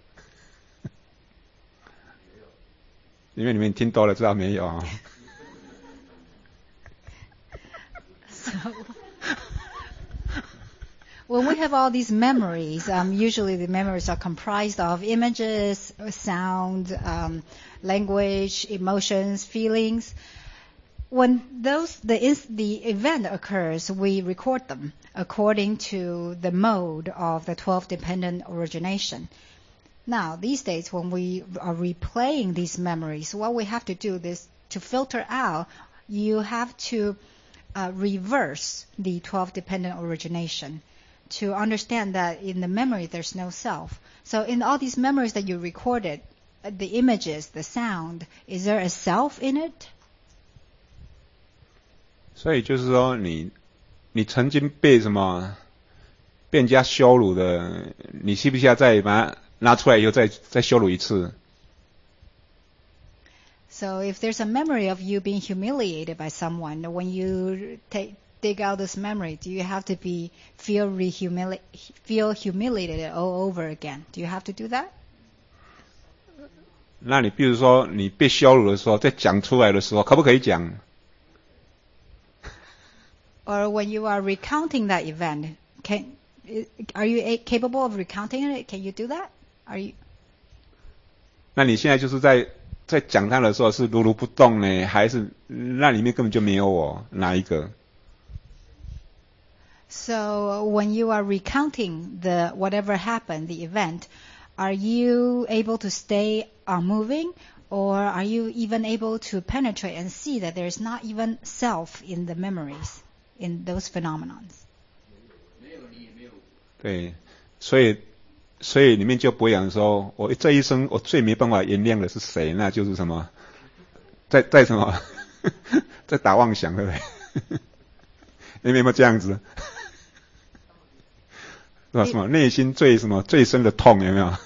因为你们听多了知道没有。 So, when we have all these memories, usually the memories are comprised of images, sound, language, emotions, feelings. When the event occurs, we record them according to the mode of the 12 dependent origination. Now, these days, when we are replaying these memories, what we have to do is to filter out, you have to reverse the 12 dependent origination to understand that in the memory there's no self. So in all these memories that you recorded, the images, the sound, is there a self in it? 所以就是说你曾经被人家羞辱的，你需不需要再把它拿出来以后再羞辱一次？ So if there's a memory of you being humiliated by someone, when you dig out this memory, do you have to feel humiliated all over again? Do you have to do that? 那你比如说你被羞辱的时候，在讲出来的时候，可不可以讲？ Or when you are recounting that event, are you capable of recounting it? Can you do that? Are you? 那你现在就是在讲它的时候是如如不动呢，还是那里面根本就没有我？哪一个？ So when you are recounting whatever happened, the event, are you able to stay unmoving, or are you even able to penetrate and see that there is not even self in the memories, in those phenomena? 对，所以里面就不会讲说，我这一生我最没办法原谅的是谁？那就是什么，在什么，在打妄想，对不对？你们有没有这样子？是吧？什么内心最深的痛有没有？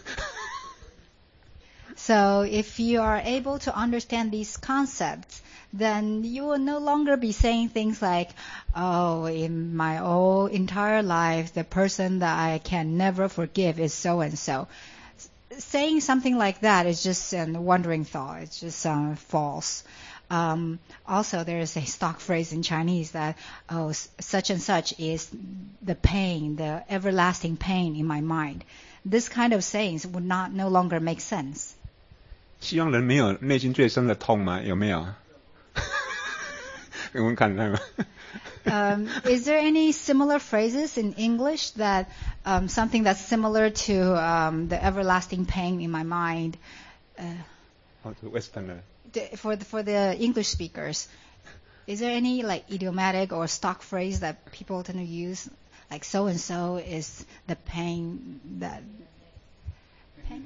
So if you are able to understand these concepts, then you will no longer be saying things like, oh, in my whole entire life, the person that I can never forgive is so and so. Saying something like that is just a wandering thought. It's just false. Also, there is a stock phrase in Chinese that, oh, such and such is the pain, the everlasting pain in my mind. This kind of sayings would no longer make sense. 希望人没有内心最深的痛吗？有没有？我们看看吧。 Is there any similar phrases in English that something that's similar to the everlasting pain in my mind? Western. For the English speakers, is there any like idiomatic or stock phrase that people tend to use, like so and so is the pain that? Pain?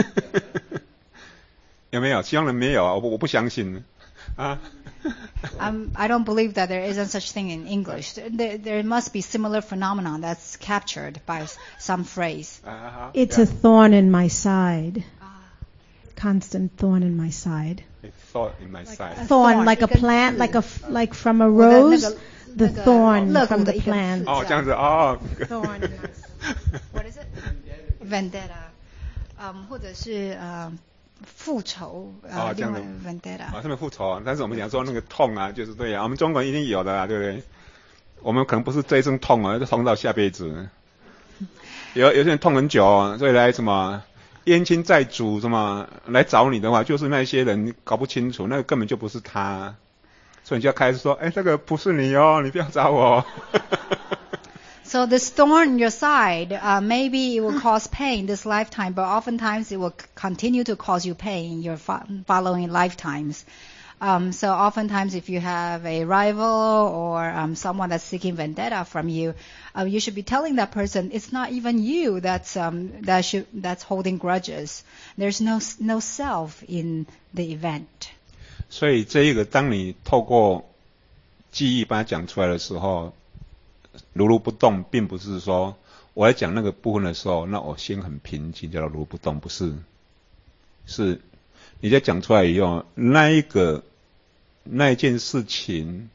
有没有？希望人没有啊，我不相信啊。 I don't believe that there isn't such thing in English. There must be similar phenomenon that's captured by some phrase. It's a thorn in my side. Constant thorn in my side. A thorn in my side. Thorn, like a plant, like from a rose. The thorn from the plant. 哦，这样子哦。 Thorn in my side. What is it? Vendetta. 或者是复仇另外 vendetta 上面复仇，但是我们讲说那个痛啊，就是对啊，我们中国一定有的啊，对不对？我们可能不是这一生痛啊，就痛到下辈子。有些人痛很久，所以来什么冤亲债主什么来找你的话，就是那些人搞不清楚，那个根本就不是他，所以你就要开始说，哎，这个不是你哦，你不要找我。 So this thorn in your side, maybe it will cause pain this lifetime, but oftentimes it will continue to cause you pain in your following lifetimes. So oftentimes if you have a rival or someone that's seeking vendetta from you, you should be telling that person it's not even you that's holding grudges. There's no self in the event. 所以这一个，当你透过记忆把它讲出来的时候，如如不动，并不是说我在讲那个部分的时候，那我心很平静，叫做如如不动，不是，是你在讲出来以后，那一件事情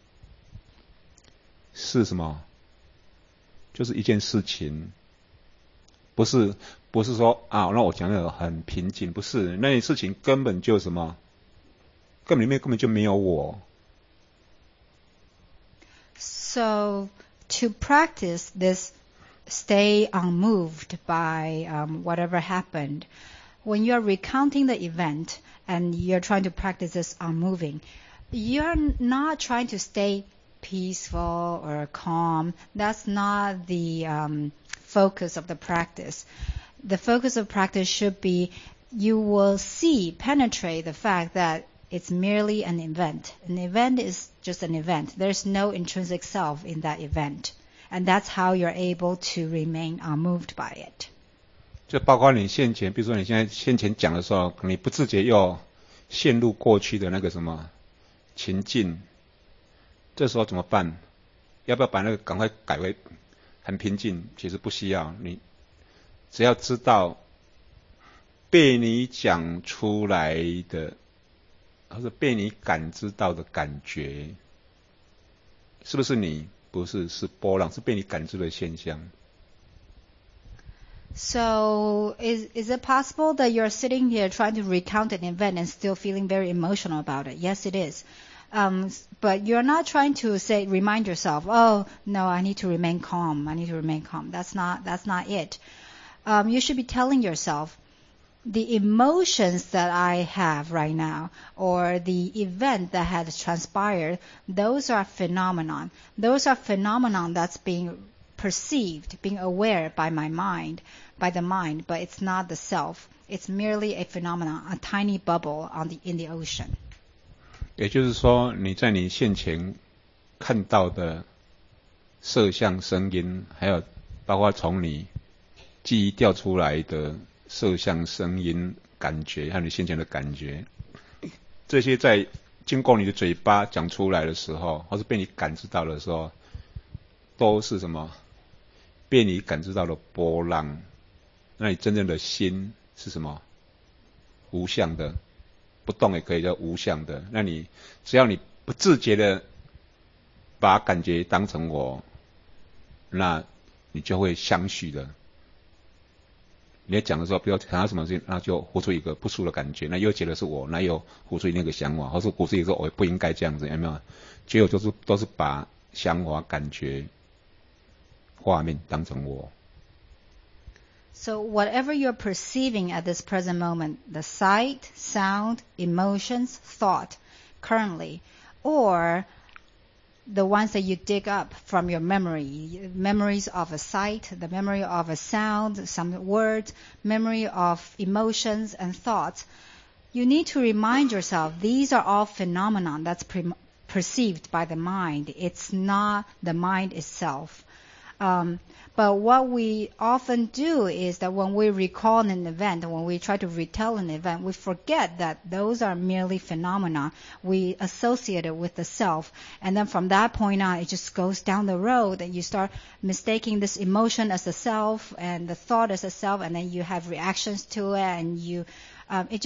是什么？就是一件事情，不是说啊，那我讲的很平静，不是，那件事情根本就什么？里面根本就没有我。 So to practice this, stay unmoved by whatever happened. When you're recounting the event and you're trying to practice this unmoving, you're not trying to stay peaceful or calm. That's not the focus of the practice. The focus of practice should be you will penetrate the fact that it's merely an event. An event is just an event. There's no intrinsic self in that event. And that's how you're able to remain unmoved by it. 就包括你先前，比如说你现在先前讲的时候，你不自觉又陷入过去的那个什么情境，这时候怎么办？要不要把那个赶快改为很平静？其实不需要，你只要知道被你讲出来的，或者被你感知到的感觉，是不是你？不是，是波浪，是被你感知的现象。 So is it possible that you're sitting here trying to recount an event and still feeling very emotional about it? Yes, it is. But you're not trying to remind yourself, oh, no, I need to remain calm. I need to remain calm. That's not it. You should be telling yourself, the emotions that I have right now, or the event that has transpired, those are phenomenon. Those are phenomenon that's being perceived, being aware by my mind, by the mind, but it's not the self. It's merely a phenomenon, a tiny bubble in the ocean. 也就是说，你在你现前看到的色相、声音，还有包括从你记忆调出来的色相、声音、感觉，还有你先前的感觉，这些在经过你的嘴巴讲出来的时候，或是被你感知到的时候，都是什么？被你感知到的波浪。那你真正的心是什么？无相的，不动也可以叫无相的。那你只要你不自觉的把感觉当成我，那你就会相续的。你在讲的时候，不要想到什么事情，那就活出一个不舒的感觉，那又觉得是我，那又活出那个想法，或是活出一个我不应该这样子，有没有？结果都是把想法、感觉、画面当成我。 So whatever you're perceiving at this present moment, the sight, sound, emotions, thought, currently, or the ones that you dig up from your memory, memories of a sight, the memory of a sound, some words, memory of emotions and thoughts, you need to remind yourself these are all phenomenon that's perceived by the mind. It's not the mind itself. But what we often do is that when we recall an event, when we try to retell an event, we forget that those are merely phenomena. We associate it with the self. And then from that point on, it just goes down the road and you start mistaking this emotion as the self and the thought as the self, and then you have reactions to it, and it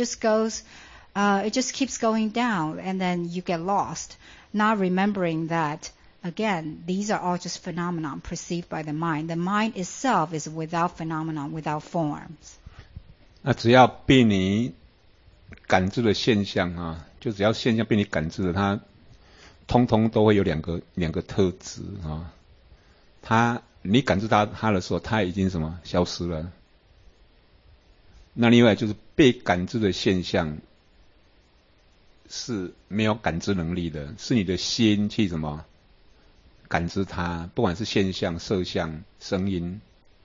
just keeps going down, and then you get lost, not remembering that again, these are all just phenomena perceived by the mind. The mind itself is without phenomenon, without forms. 那只要被你感知的现象啊，就只要现象被你感知的，它通通都会有两个特质啊。你感知它的时候，它已经什么消失了。那另外就是被感知的现象是没有感知能力的，是你的心去什么感知它，不管是现象、色相、声音，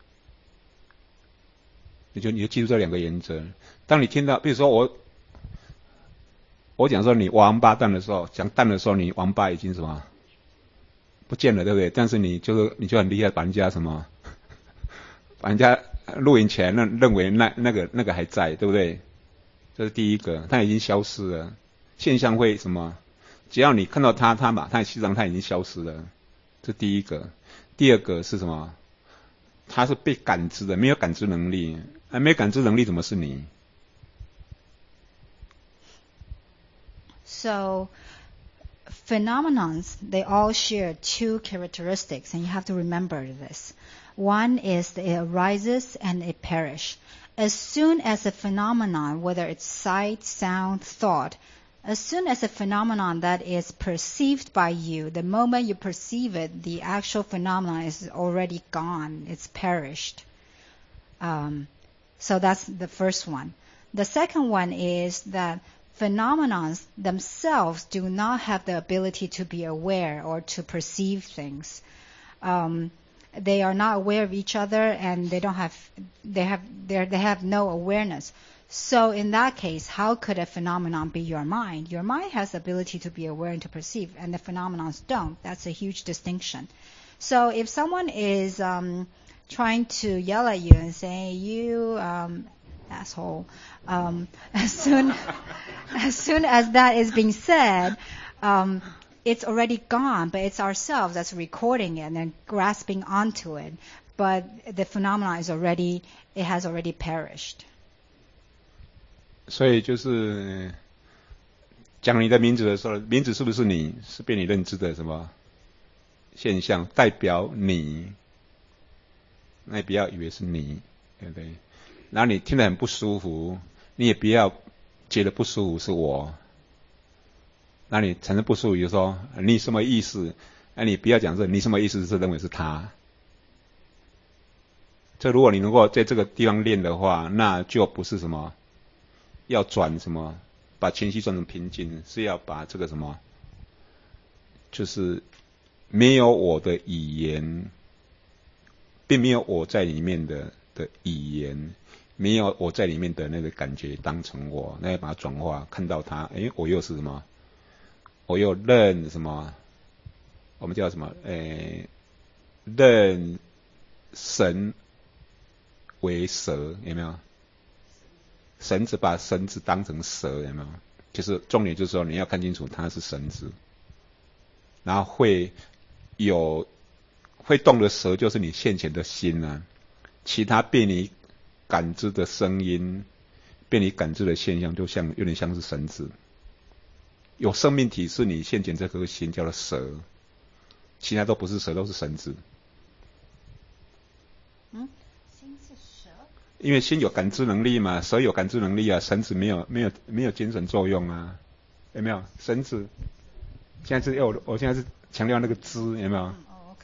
你就记住这两个原则。当你听到，比如说我讲说你王八蛋的时候，讲蛋的时候，你王八已经什么不见了，对不对？但是你就很厉害，把人家什么，把人家录影起来，认为那个还在，对不对？这是第一个，它已经消失了。现象会什么？只要你看到它嘛，它实际上它已经消失了。这第一个。第二个是什么？它是被感知的，没有感知能力。没有感知能力怎么是你？ So, phenomenons, they all share two characteristics, and you have to remember this. One is that it arises and it perishes. As soon as a phenomenon, whether it's sight, sound, thought, as soon as a phenomenon that is perceived by you, the moment you perceive it, the actual phenomenon is already gone. It's perished. So that's the first one. The second one is that phenomena themselves do not have the ability to be aware or to perceive things. They are not aware of each other, and they have no awareness. So in that case, how could a phenomenon be your mind? Your mind has the ability to be aware and to perceive, and the phenomena don't. That's a huge distinction. So if someone is trying to yell at you and say, "You asshole," as soon as that is being said, it's already gone, but it's ourselves that's recording it and grasping onto it. But the phenomena has already perished. 所以就是讲你的名字的时候，名字是不是你？是被你认知的什么现象，代表你？那也不要以为是你，对不对？然后你听得很不舒服，你也不要觉得不舒服是我。那你产生不舒服，就说你什么意思？那你不要讲这你什么意思，是认为是他。这如果你能够在这个地方练的话，那就不是什么要转什么，把情绪转成平静，是要把这个什么，就是没有我的语言，并没有我在里面的语言。没有我在里面的那个感觉当成我，那要把它转化，看到它，我又是什么？我又认什么？我们叫什么？认神为蛇，有没有？绳子把绳子当成蛇，有没有？就是重点就是说你要看清楚它是绳子，然后会动的蛇就是你现前的心啊，其他被你感知的声音，被你感知的现象，就有点像是绳子。有生命体是你现前这颗心，叫做蛇，其他都不是蛇，都是绳子。 心是蛇？ 因为心有感知能力嘛，蛇有感知能力啊，绳子没有精神作用啊，有没有？绳子，现在我现在是强调那个知，有没有？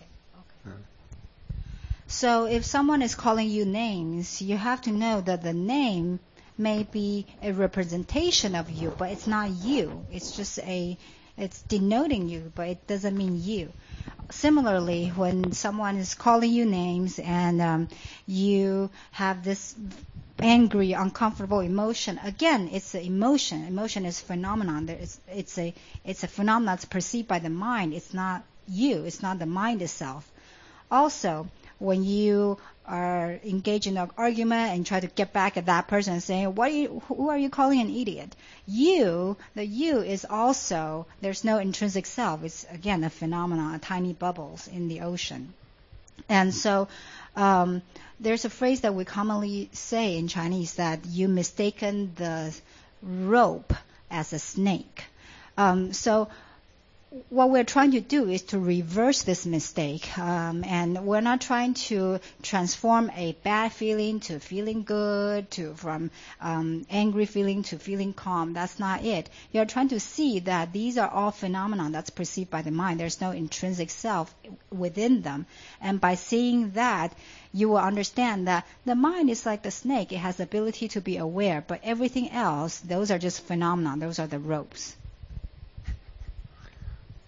So if someone is calling you names, you have to know that the name may be a representation of you, but it's not you. It's denoting you, but it doesn't mean you. Similarly, when someone is calling you names and you have this angry, uncomfortable emotion, again, it's an emotion. Emotion is phenomenon. It's a phenomenon that's perceived by the mind. It's not you. It's not the mind itself. Also, when you are engaged in an argument and try to get back at that person and saying, who are you calling an idiot? The you is also, there's no intrinsic self. It's, again, a phenomenon, tiny bubbles in the ocean. And so there's a phrase that we commonly say in Chinese that you mistaken the rope as a snake. So what we're trying to do is to reverse this mistake, and we're not trying to transform a bad feeling to feeling good, from angry feeling to feeling calm. That's not it. You're trying to see that these are all phenomena that's perceived by the mind. There's no intrinsic self within them. And by seeing that, you will understand that the mind is like the snake. It has the ability to be aware, but everything else, those are just phenomena. Those are the ropes.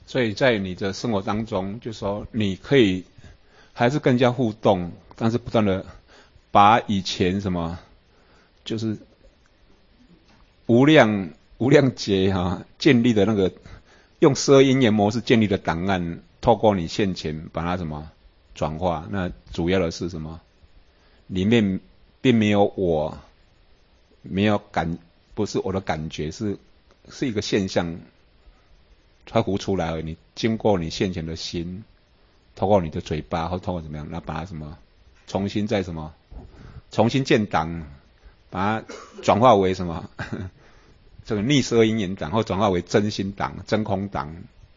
所以在你的生活当中，就说你可以还是更加互动，但是不断的把以前什么就是无量劫建立的那个用12因缘模式建立的档案，透过你现前把它什么转化。那主要的是什么？里面并没有我，没有不是我的感觉，是一个现象，它浮出来而已。你经过你现前的心，透过你的嘴巴或透过怎么样，那把它什么重新建档，把它转化为什么这个逆12因缘档，或转化为真心档、真空档。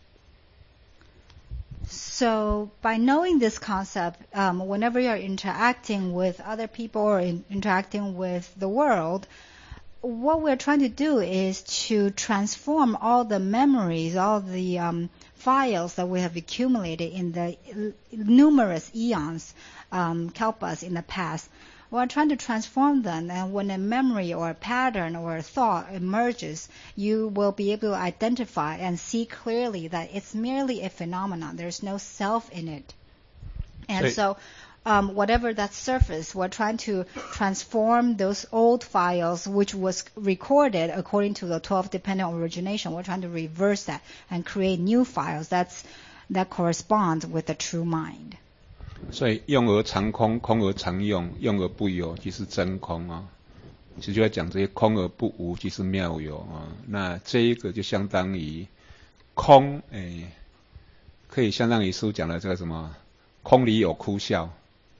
So by knowing this concept, whenever you're interacting with other people or interacting with the world, what we're trying to do is to transform all the memories, all the files that we have accumulated in the numerous eons, kalpas in the past. We're trying to transform them, and when a memory or a pattern or a thought emerges, you will be able to identify and see clearly that it's merely a phenomenon. There's no self in it. And so whatever that surface, we're trying to transform those old files which was recorded according to the 12 dependent origination. We're trying to reverse that and create new files that correspond with the true mind. 所以用而常空，空而常用，用而不有，即是真空啊。其实就在讲这些空而不无，即是妙有啊。那这一个就相当于空，可以相当于书讲的这个什么，空里有哭笑，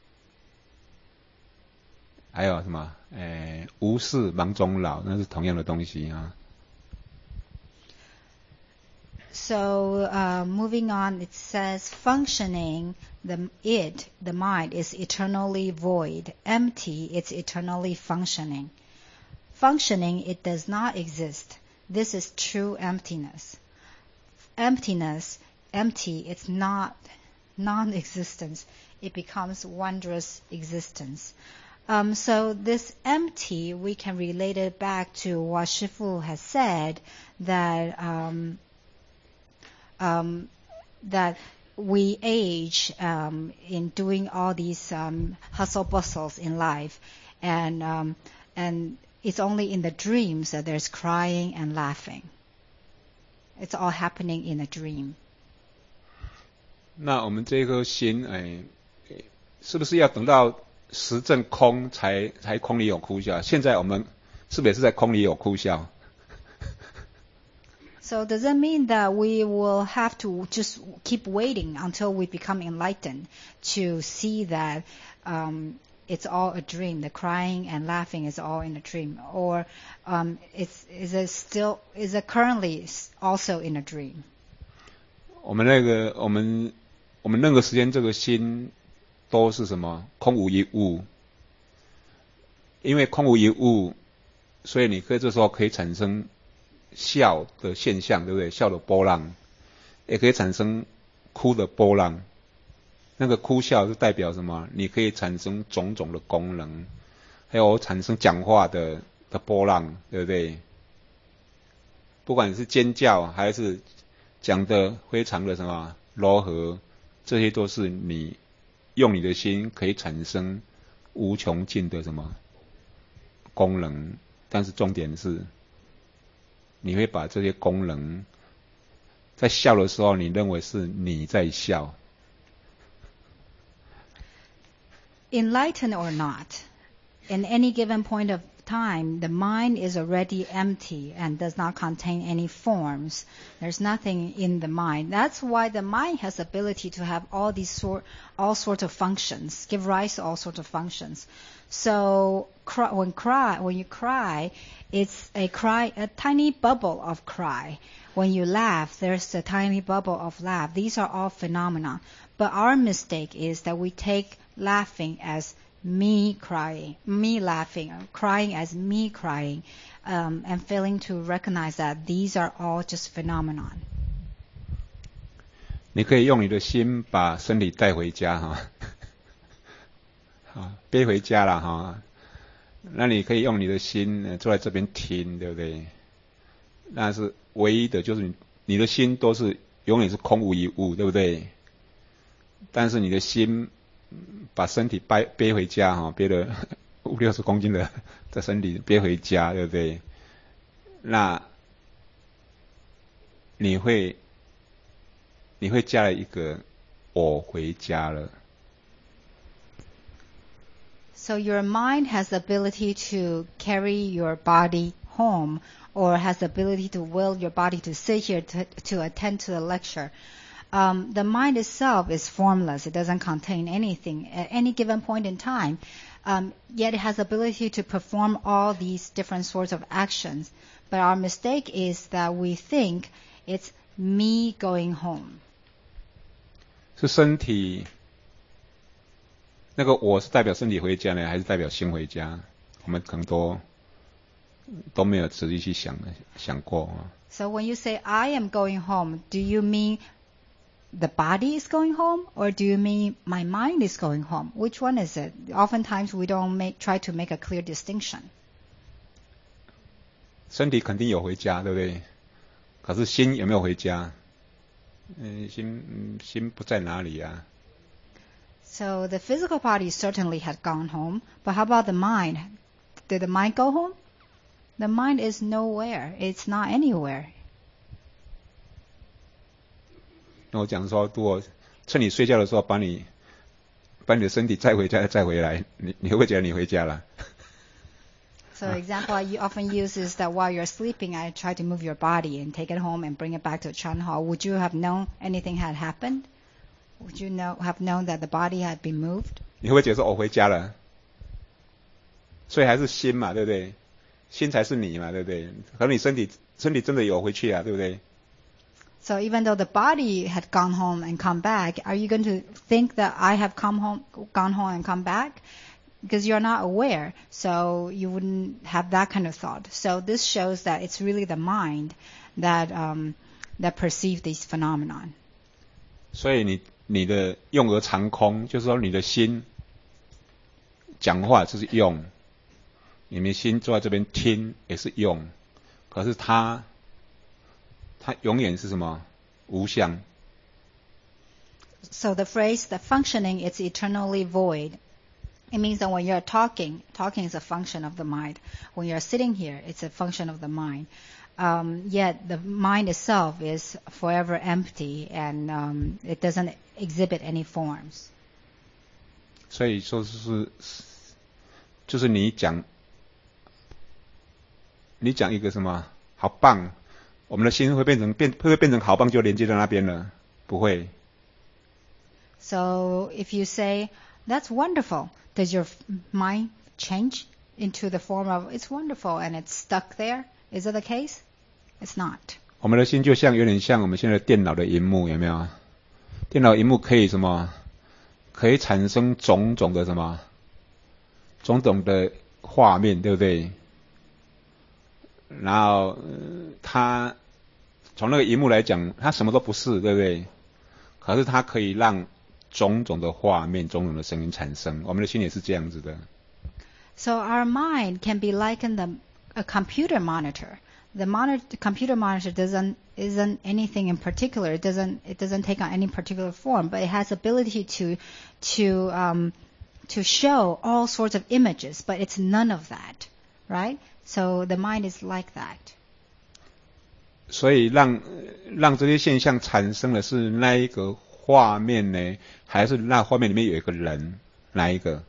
还有什么，无事忙终老，那是同样的东西啊。 So moving on, it says functioning, the mind is eternally void. Empty, it's eternally functioning. Functioning, it does not exist. This is true emptiness. Emptiness, empty, it's not non-existence. It becomes wondrous existence. So this empty, we can relate it back to what Shifu has said, that we age in doing all these hustle bustles in life, and it's only in the dreams that there's crying and laughing. It's all happening in a dream. 那我们这颗心，是不是要等到实证空才空里有哭笑？现在我们是不是也是在空里有哭笑？ So does that mean that we will have to just keep waiting until we become enlightened to see that it's all a dream, the crying and laughing is all in a dream, or is it currently also in a dream? 我们任何时间这个心都是什么？空无一物。因为空无一物，所以你这时候可以产生笑的现象，对不对？笑的波浪，也可以产生哭的波浪。那个哭笑是代表什么？你可以产生种种的功能，还有产生讲话的波浪，对不对？不管是尖叫还是讲的非常的什么柔和，这些都是你用你的心可以产生无穷尽的什么功能。但是重点是，你会把这些功能在笑的时候，你认为是你在笑。 Enlightened or not, in any given point of time, the mind is already empty and does not contain any forms. There's nothing in the mind. That's why the mind has the ability to have all sorts of functions, give rise to all sorts of functions. So when you cry, it's a tiny bubble of cry. When you laugh, there's a tiny bubble of laugh. These are all phenomena. But our mistake is that we take laughing as me crying, me laughing, crying as me crying, and failing to recognize that these are all just phenomenon. 你可以用你的心把身体带回家哈，好，背回家了哈。那你可以用你的心坐在这边听，对不对？那是唯一的，就是你的心都是永远是空无一物，对不对？但是你的心把身体背回家哈，背了50-60公斤的身体背回家，对不对？那你会加了一个我回家了。 So your mind has the ability to carry your body home, or has the ability to will your body to sit here to attend to the lecture. The mind itself is formless. It doesn't contain anything at any given point in time. Yet it has the ability to perform all these different sorts of actions. But our mistake is that we think it's me going home. 是身体那个我是代表身体回家呢，还是代表心回家？我们可能都没有仔细去想过啊。 So when you say I am going home, do you mean the body is going home, or do you mean my mind is going home? Which one is it? Oftentimes we don't try to make a clear distinction. 身体肯定有回家，对不对？可是心有没有回家？心不在哪里啊？ So the physical body certainly had gone home, but how about the mind? Did the mind go home? The mind is nowhere. It's not anywhere. 那我讲说，如果趁你睡觉的时候把你的身体载回家再回来，你会不会觉得你回家了？ So example I often use is that while you're sleeping, I try to move your body and take it home and bring it back to Chan Hall. Would you have known anything had happened? Would you have known that the body had been moved? 你会不会觉得说我回家了？所以还是心嘛，对不对？心才是你嘛，对不对？可能你身体真的有回去啊，对不对？ So even though the body had gone home and come back, are you going to think that I have gone home and come back? Because you're not aware, so you wouldn't have that kind of thought. So this shows that it's really the mind that perceives these phenomenon. 所以你的用而长空，就是说你的心讲话就是用，你的心坐在这边听也是用，可是它永远是什么？无相。 So the phrase, the functioning, it's eternally void. It means that when you're talking is a function of the mind. When you're sitting here, it's a function of the mind. Yet the mind itself is forever empty, and it doesn't exhibit any forms. 所以说就是你讲一个什么好棒，我们的心会不会变成好棒就连接在那边了？不会。 So if you say, that's wonderful, does your mind change into the form of, it's wonderful, and it's stuck there? Is that the case? It's not. 我们的心就有点像我们现在电脑的萤幕，有没有？电脑萤幕可以什么？可以产生种种的什么？种种的画面，对不对？然后它从那个萤幕来讲，它什么都不是，对不对？可是它可以让种种的画面、种种的声音产生。我们的心也是这样子的。 So our mind can be likened a computer monitor. The computer monitor isn't anything in particular. It doesn't take on any particular form, but it has ability to show all sorts of images, but it's none of that, right? So the mind is like that. 所以让这些现象产生的是那一个画面呢，还是那画面里面有一个人？哪一个？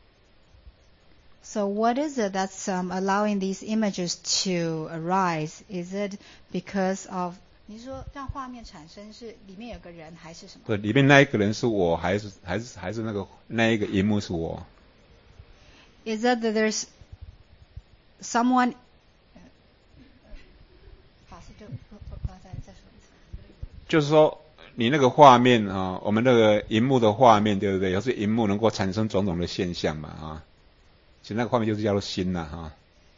So what is it that's allowing these images to arise? Is it because of 你说让画面产生是里面有个人还是什么？ 对，里面那一个人是我，还是那一个荧幕是我？ Is that there's someone 就是说，你那个画面啊，我们那个荧幕的画面，对不对？有时荧幕能够产生种种的现象嘛，啊，其实那个画面就是叫做心呐，哈。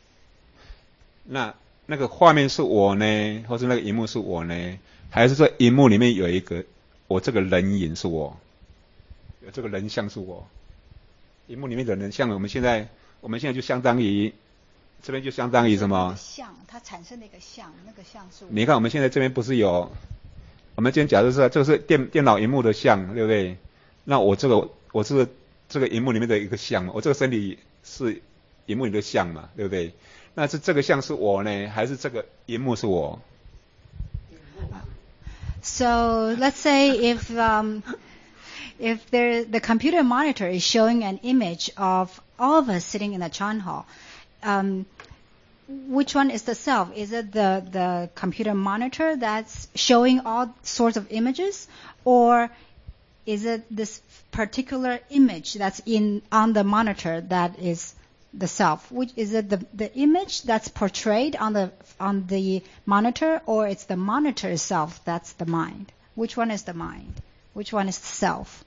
那个画面是我呢，或是那个荧幕是我呢，还是说荧幕里面有一个我这个人影是我，有这个人像是我？荧幕里面的人像我们现在就相当于这边就相当于什么？ 像它产生的一个像，那个像是我。 你看我们现在这边不是有我们今天假设是这个是电脑荧幕的像，对不对？那我这个荧幕里面的一个像嘛，我这个身体是荧幕里的像嘛，对不对？那是这个像是我呢，还是这个荧幕是我？ So let's say if the computer monitor is showing an image of all of us sitting in the Chan hall, which one is the self? Is it the computer monitor that's showing all sorts of images, or is it this particular image that's on the monitor that is the self? Which is it the image that's portrayed on the monitor, or it's the monitor itself that's the mind? Which one is the mind? Which one is the self?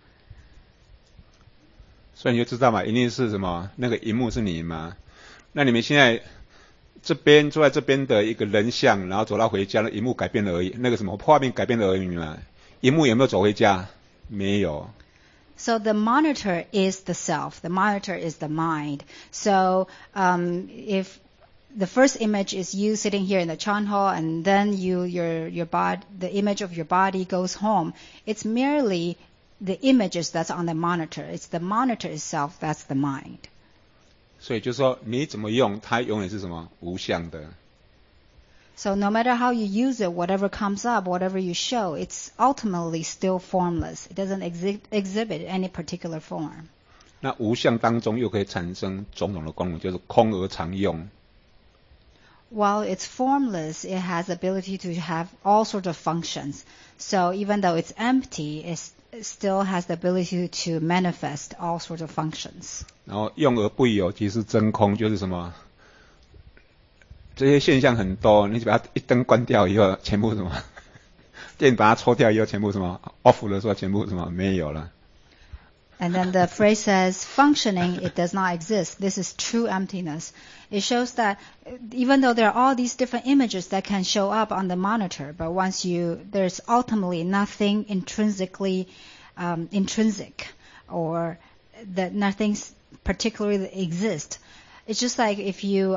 所以你就知道嘛，一定是什么？那个荧幕是你嘛？那你们现在这边坐在这边的一个人像，然后走到回家，那荧幕改变了而已，那个什么画面改变了而已嘛？荧幕有没有走回家？没有。 So the monitor is the self. The monitor is the mind. So if the first image is you sitting here in the Chan hall, and then your body, the image of your body goes home, it's merely the images that's on the monitor. It's the monitor itself that's the mind. 所以就是说你怎么用，它永远是什么？无相的。 So no matter how you use it, whatever comes up, whatever you show, it's ultimately still formless. It doesn't exhibit any particular form. 那无相当中又可以产生种种的功能，就是空而常用。 While it's formless, it has the ability to have all sorts of functions. So even though it's empty, it still has the ability to manifest all sorts of functions. 然后用而不有，即是真空，就是什么？这些现象很多，你把它一灯关掉以后，全部什么？电把它抽掉以后，全部什么 off 的时候，全部什么没有了。 And then the phrase says, functioning, it does not exist. This is true emptiness. It shows that even though there are all these different images that can show up on the monitor, but there's ultimately nothing intrinsically intrinsic, or that nothing particularly exists. It's just like if you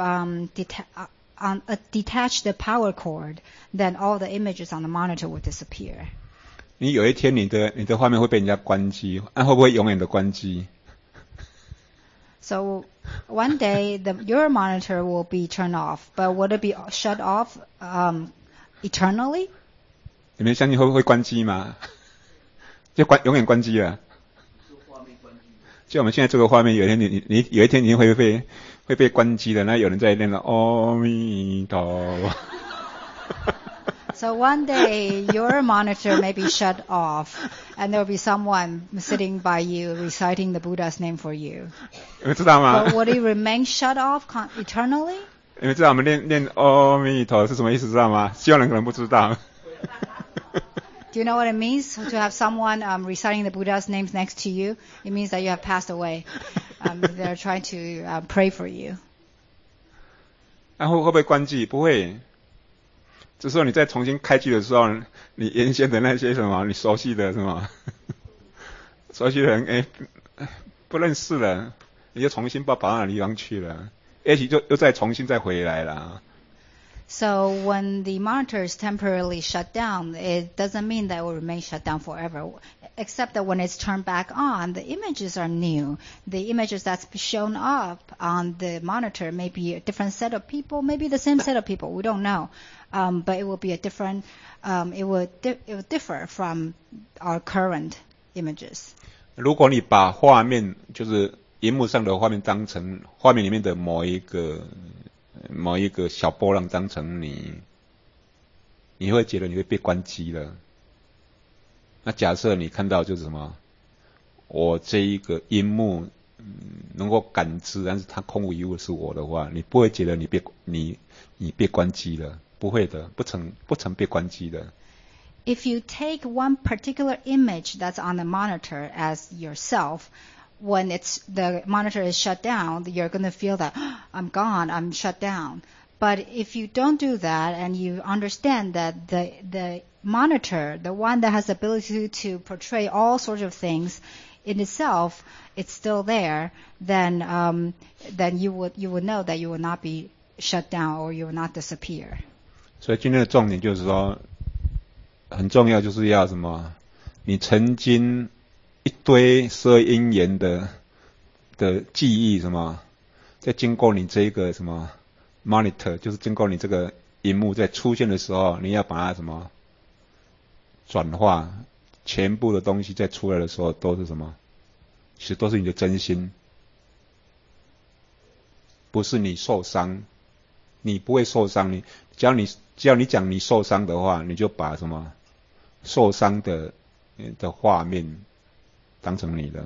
detach the power cord, then all the images on the monitor would disappear. 你有一天你的画面会被人家关机，会不会永远的关机？ So one day your monitor will be turned off, but would it be shut off eternally? 你们相信会关机吗？就永远关机了。就我们现在这个画面，有一天你有一天你会被关机的，那有人在念了阿弥陀佛。 So one day your monitor may be shut off, and there will be someone sitting by you reciting the Buddha's name for you. 你们知道吗？ But would it remain shut off eternally? 你们知道我们念阿弥陀是什么意思？知道吗？希望人可能不知道。 Do you know what it means to have someone reciting the Buddha's names next to you? It means that you have passed away. They're trying to pray for you. 那会不会关机？不会。这时候你再重新开机的时候，你原先的那些什么，你熟悉的什么，熟悉的人不认识了，你就重新跑到哪地方去了，也许又再重新再回来了。 So when the monitor is temporarily shut down, it doesn't mean that it will remain shut down forever. Except that when it's turned back on, the images are new. The images that's shown up on the monitor may be a different set of people, maybe the same set of people. We don't know. But it will be a different, it will differ from our current images. 如果你把画面，就是荧幕上的画面当成画面里面的某一个小波浪当成你会觉得你会被关机了。那假设你看到就是什么，我这一个荧幕能够感知，但是它空无一物是我的话，你不会觉得你被关机了。不会的，不曾被关机的。 If you take one particular image that's on the monitor as yourself, when the monitor is shut down, you're going to feel that I'm gone, I'm shut down. But if you don't do that and you understand that the monitor, the one that has the ability to portray all sorts of things in itself, it's still there, then you would know that you will not be shut down or you will not disappear. 所以今天的重点就是说， 很重要，就是要什么？你曾经一堆12因缘的记忆什么，在经过你这个什么 monitor， 就是经过你这个荧幕在出现的时候，你要把它什么转化，全部的东西在出来的时候都是什么？其实都是你的真心，不是你受伤，你不会受伤。只要你讲你受伤的话，你就把什么受伤的画面当成你的。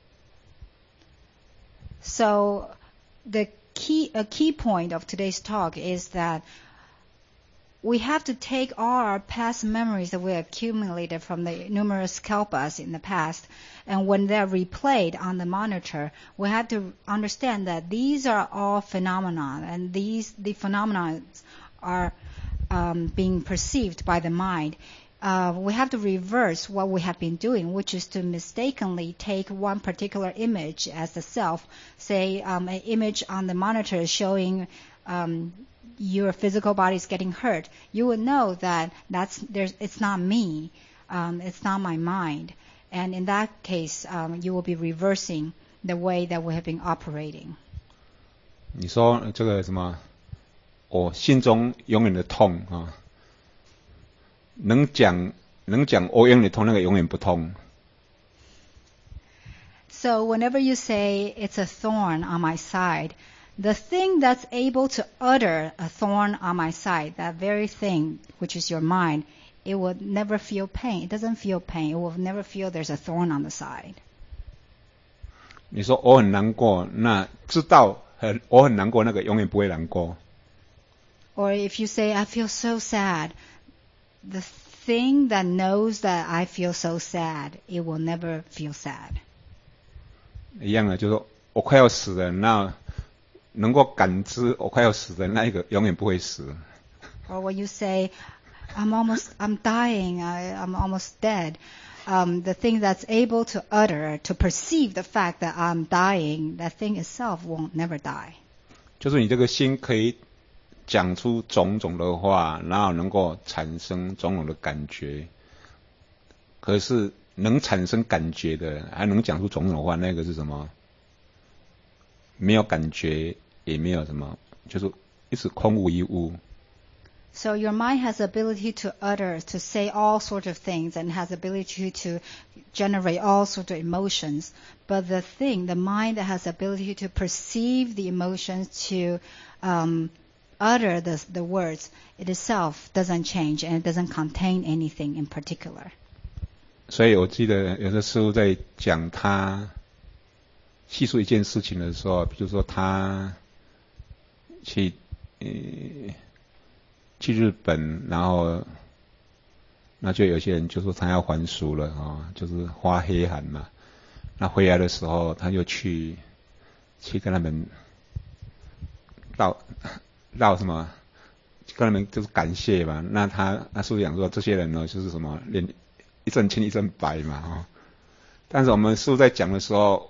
So a key point of today's talk is that we have to take all our past memories that we accumulated from the numerous kalpas in the past, and when they're replayed on the monitor, we have to understand that these are all phenomena, and the phenomena are being perceived by the mind. We have to reverse what we have been doing, which is to mistakenly take one particular image as the self. Say an image on the monitor showing your physical body is getting hurt. You will know that it's not me, it's not my mind. And in that case, you will be reversing the way that we have been operating. 你说这个什么？我心中永远的痛啊！能讲我永远痛，那个永远不痛。 So whenever you say it's a thorn on my side, the thing that's able to utter a thorn on my side, that very thing, which is your mind, it will never feel pain. It doesn't feel pain. It will never feel there's a thorn on the side. 你说我很难过，那知道我很难过，那个永远不会难过。 Or if you say, I feel so sad, the thing that knows that I feel so sad, it will never feel sad. 一样的，就是说我快要死了，那能够感知我快要死的那一个永远不会死。 Or when you say, I'm dying, I'm almost dead, the thing that's able to utter, to perceive the fact that I'm dying, that thing itself won't never die. 就是你这个心可以讲出种种的话，然后能够产生种种的感觉。可是能产生感觉的，还能讲出种种的话，那个是什么？没有感觉，也没有什么，就是一直空无一物。 So your mind has the ability to utter, to say all sorts of things, and has the ability to generate all sorts of emotions. But the mind that has the ability to perceive the emotions, to utter the words, it itself doesn't change, and it doesn't contain anything in particular. 所以我记得有的师父在讲他细述一件事情的时候，比如说他去日本，然后那就有些人就说他要还俗了啊，就是发黑函嘛。那回来的时候，他就去跟他们绕什么，跟他们就是感谢嘛。那师父讲说，这些人呢，就是什么，连一阵青一阵白嘛啊。但是我们师父在讲的时候，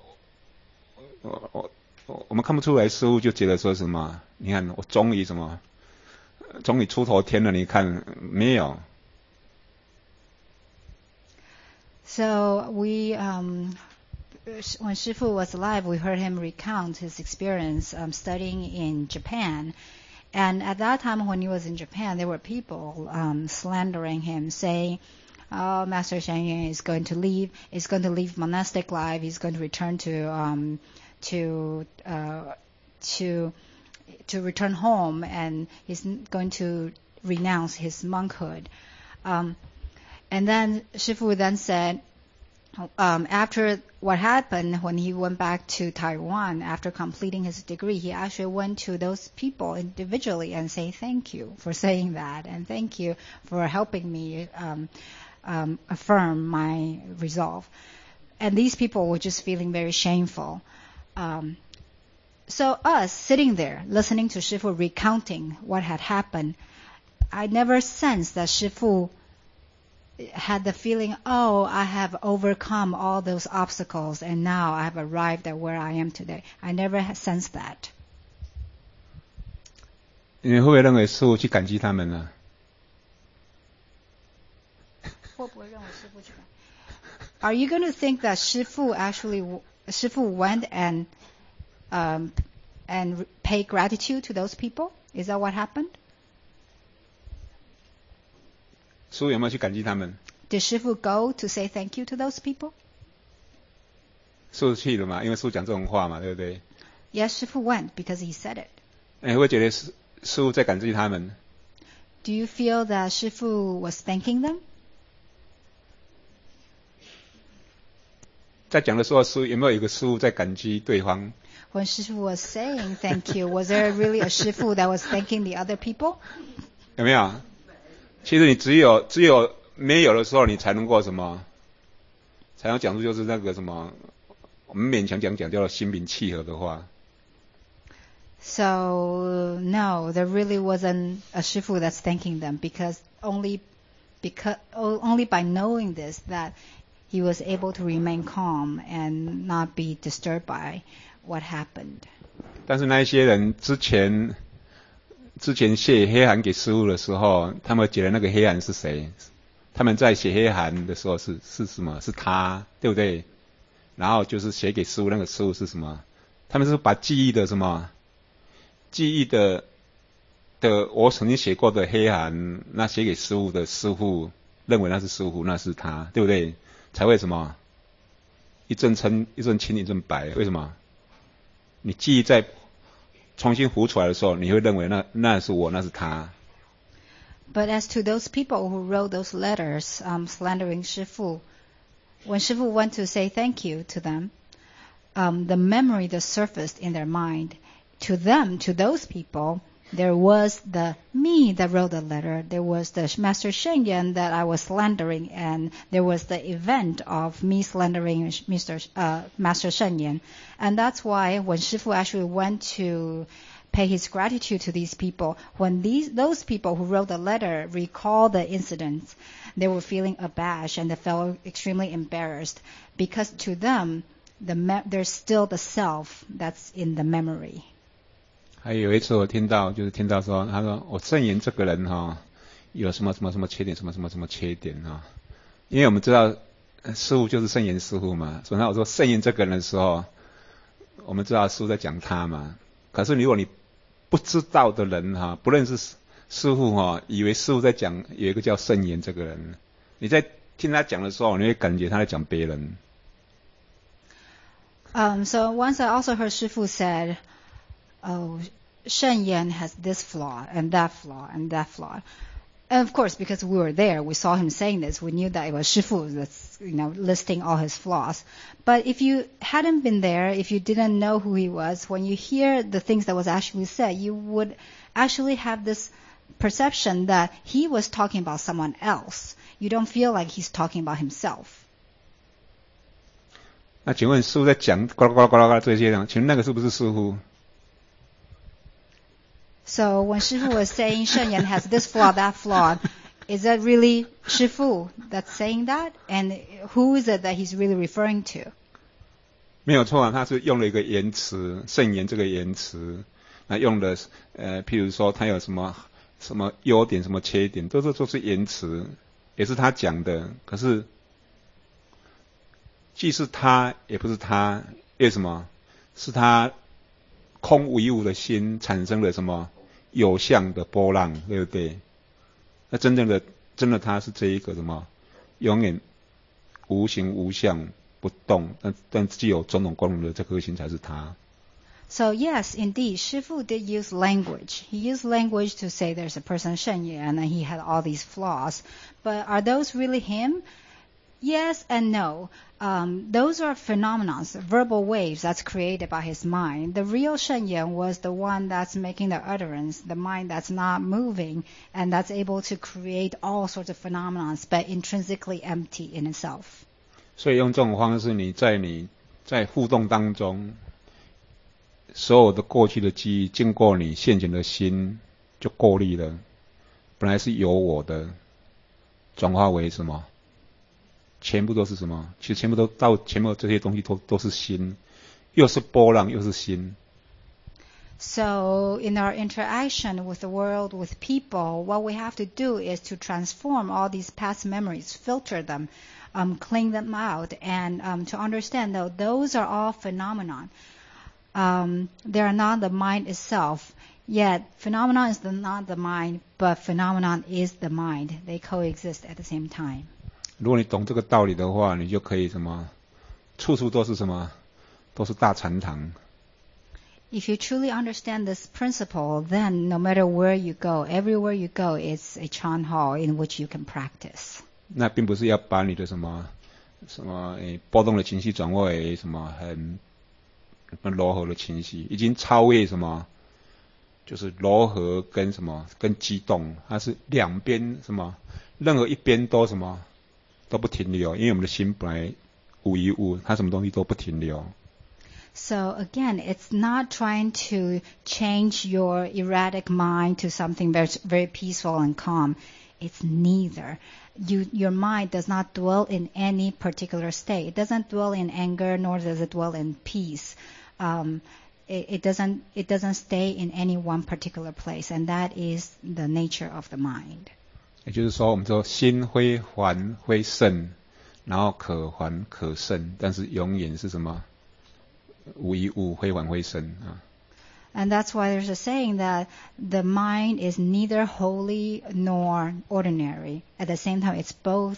我们看不出来，师父就觉得说什么，你看我终于出头天了，你看没有。 So when Shifu was alive, we heard him recount his experience studying in Japan. And at that time when he was in Japan, there were people slandering him, saying, oh, Master Sheng Yun is going to leave monastic life, he's going to return to return home, and he's going to renounce his monkhood. And then Shifu then said, after what happened when he went back to Taiwan after completing his degree, he actually went to those people individually and say thank you for saying that, and thank you for helping me affirm my resolve. And these people were just feeling very shameful. So us sitting there listening to Shifu recounting what had happened, I never sensed that Shifu had the feeling, oh, I have overcome all those obstacles and now I have arrived at where I am today. I never sensed that. 你会不会认为师父去感激他们呢？ Are you going to think that 师父 went and pay gratitude to those people? Is that what happened? 师父有没有去感激他们？ Did 师父 go to say thank you to those people? 师父去了嘛，因为师父讲这种话嘛，对不对？ Yes, 师父 went because he said it. 你会觉得师父在感激他们？ Do you feel that 师父 was thanking them? 在讲的时候，师父有没有一个师父在感激对方？ When 师父 was saying thank you, was there really a 师父 that was thanking the other people? 有没有？其实你只有没有的时候，你才能够什么？才能讲出就是那个什么，我们勉强讲叫做心平气和的话。 So no, there really wasn't a 师父 that's thanking them because only by knowing this that he was able to remain calm and not be disturbed by what happened. 但是那一些人之前写黑函给师父的时候，他们觉得那个黑函是谁？他们在写黑函的时候是什么？是他，对不对？然后就是写给师父，那个师父是什么？他们是把记忆的什么？记忆的我曾经写过的黑函，那写给师父的师父认为那是师父，那是他，对不对？才会什么？一阵青一阵白，为什么？你记忆在重新浮出来的时候，你会认为那是我，那是他。 But as to those people who wrote those letters slandering 师父, when 师父 went to say thank you to them, the memory that surfaced in their mind, to those people, there was the me that wrote the letter, there was the Master Shen Yan that I was slandering, and there was the event of me slandering Master Shen Yan. And that's why when 师父 actually went to pay his gratitude to these people, when those people who wrote the letter recalled the incidents, they were feeling abashed and they felt extremely embarrassed because to them, there's still the self that's in the memory. 还有一次我听到说，他说我圣言这个人有什么什么什么缺点，什么什么什么缺点因为我们知道师父就是圣言师父嘛，所以我说圣言这个人的时候，我们知道师父在讲他嘛。可是如果你不知道的人不认识师父以为师父在讲有一个叫圣言这个人，你在听他讲的时候，你会感觉他在讲别人。 So once I also heard 师父 said, "Oh, Shen Yan has this flaw and that flaw and that flaw." And of course, because we were there, we saw him saying this. We knew that it was 师父 that's listing all his flaws. But if you hadn't been there, if you didn't know who he was, when you hear the things that was actually said, you would actually have this perception that he was talking about someone else. You don't feel like he's talking about himself. 那请问师父在讲呱啦呱啦呱啦呱啦这些呢？请问那个是不是师父？ So when 师父 was saying Shen Yan has this flaw, that flaw, is that really 师父 that's saying that? And who is it that he's really referring to? 没有错他是用了一个言辞，圣言这个言辞，那用的譬如说他有什么优点，什么缺点，都是言辞，也是他讲的。可是既是他，也不是他，为什么？是他空无一物的心产生了什么有相的波浪，对不对？那真的他是这一个什么永远无形无相不动，但具有种种功能的这颗心才是他。 So yes, indeed, 师父 did use language. He used language to say there's a person Shen Yan and he had all these flaws. But are those really him? Yes and no. Those are phenomena, verbal waves that's created by his mind. The real Shen Yan was the one that's making the utterance, the mind that's not moving, and that's able to create all sorts of phenomena, but intrinsically empty in itself. 所以用这种方式，你在互动当中，所有的过去的记忆经过你现前的心就过滤了，本来是有我的，转化为什么？全部都是什么？其实全部都到前面这些东西都是心，又是波浪又是心。 So in our interaction with the world, with people, what we have to do is to transform all these past memories, filter them, clean them out, and to understand that those are all phenomenon. They are not the mind itself. Yet phenomenon is not the mind, but phenomenon is the mind. They coexist at the same time. 如果你懂这个道理的话，你就可以什么，处处都是什么，都是大禅堂。 If you truly understand this principle, then no matter where you go, everywhere you go, it's a Chan hall in which you can practice. 那并不是要把你的什么波动的情绪转化为什么很柔和的情绪，已经超越什么，就是柔和跟什么跟激动，它是两边什么，任何一边都什么都不停留，因为我们的心本来无一物，它什么东西都不停留。 So again, it's not trying to change your erratic mind to something very, very peaceful and calm. It's neither. Your mind does not dwell in any particular state. It doesn't dwell in anger, nor does it dwell in peace. It doesn't stay in any one particular place, and that is the nature of the mind. 也就是说，我们说心非还非胜，然后可还可胜，但是永远是什么？无一物，非还非胜啊。 And that's why there's a saying that the mind is neither holy nor ordinary. At the same time, it's both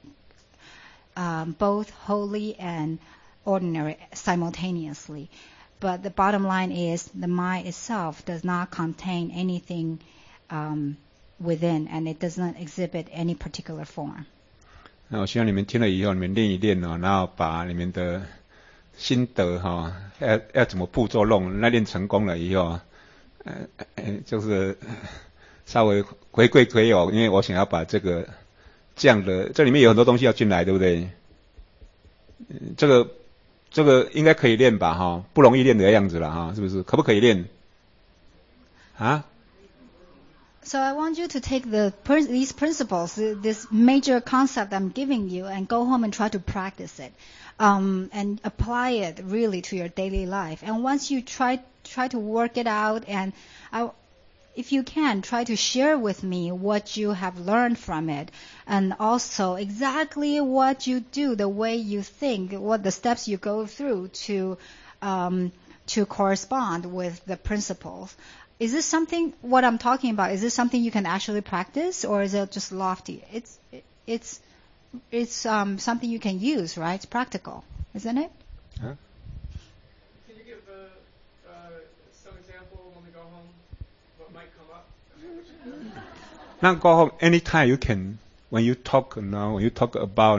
holy and ordinary simultaneously. But the bottom line is the mind itself does not contain anything within, and it does not exhibit any particular form. 那我希望你们听了以后，你们练一练哦，然后把你们的心得哈，要怎么步骤弄，那练成功了以后，就是稍微回馈给我，因为我想要把这样的，这里面有很多东西要进来，对不对？这个应该可以练吧哈，不容易练的样子了哈，是不是？可不可以练？啊？ So I want you to take these principles, this major concept I'm giving you, and go home and try to practice it, and apply it really to your daily life. And once you try to work it out, and if you can, try to share with me what you have learned from it, and also exactly what you do, the way you think, what the steps you go through to correspond with the principles. Is this something, what I'm talking about, is this something you can actually practice, or is it just lofty? It's something you can use, right? It's practical, isn't it? Huh? Can you give some example when we go home, what might come up? Now go home anytime you can. When you talk now, when you talk about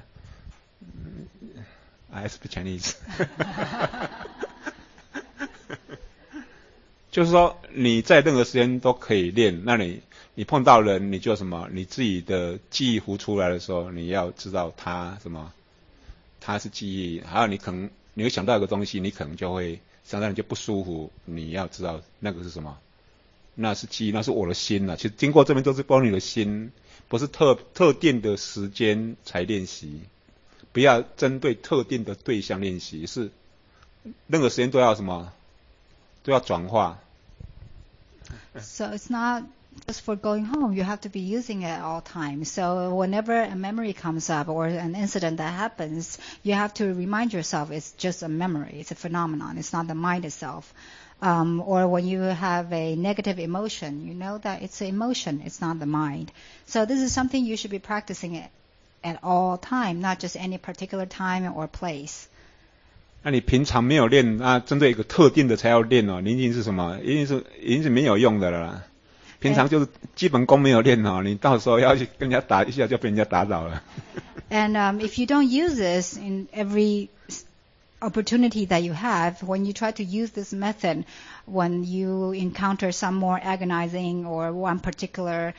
I speak Chinese. 就是说你在任何时间都可以练，那你碰到人你就什么，你自己的记忆浮出来的时候，你要知道它什么，它是记忆，还有你会想到一个东西，你可能就会想到你就不舒服，你要知道那个是什么，那是记忆，那是我的心啊。其实经过这边都是帮你的心，不是特定的时间才练习，不要针对特定的对象练习，是任何时间都要什么，都要转化。 So it's not just for going home. You have to be using it at all times. So whenever a memory comes up or an incident that happens, you have to remind yourself it's just a memory. It's a phenomenon. It's not the mind itself. Or when you have a negative emotion, you know that it's an emotion. It's not the mind. So this is something you should be practicing it at all time, not just any particular time or place. 那你平常没有练，那针对一个特定的才要练哦，一定是什么？一定是没有用的了啦。平常就是基本功没有练哦，你到时候要去跟人家打一下就被人家打倒了。 And if you don't use this in every opportunity that you have, when you try to use this method, when you encounter some more agonizing or one particular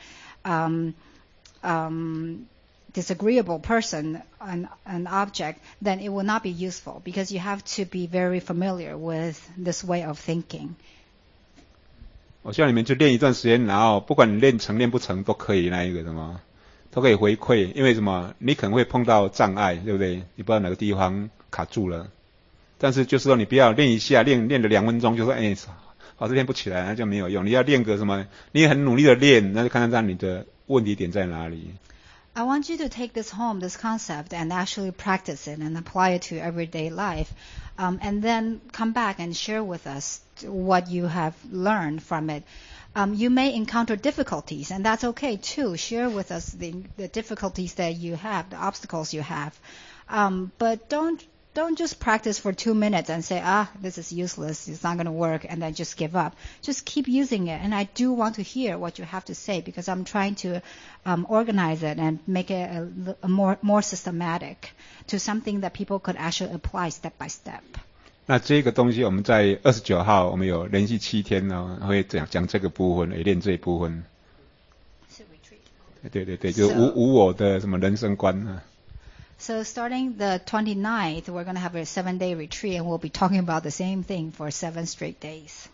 disagreeable person, an object, then it will not be useful because you have to be very familiar with this way of thinking. 我希望你们就练一段时间，然后不管你练成练不成都可以那一个什么，都可以回馈，因为什么？你可能会碰到障碍，对不对？你不知道哪个地方卡住了，但是就是说你不要练一下，练了2分钟就说老师练不起来，那就没有用。你要练个什么？你也很努力的练，那就看看你的问题点在哪里。 I want you to take this home, this concept, and actually practice it and apply it to everyday life. And then come back and share with us what you have learned from it. You may encounter difficulties, and that's okay too. Share with us the difficulties that you have, the obstacles you have. But don't just practice for 2 minutes and say, this is useless, it's not going to work, and then just give up. Just keep using it. And I do want to hear what you have to say because I'm trying to organize it and make it a more systematic to something that people could actually apply step by step. 那这个东西我们在29号我们有连续7天呢，会讲这个部分，也练这一部分。 是 retreat. 对对对，就无我的什么人生观啊。 So starting the 29th, we're going to have a 7-day retreat, and we'll be talking about the same thing for 7 straight days.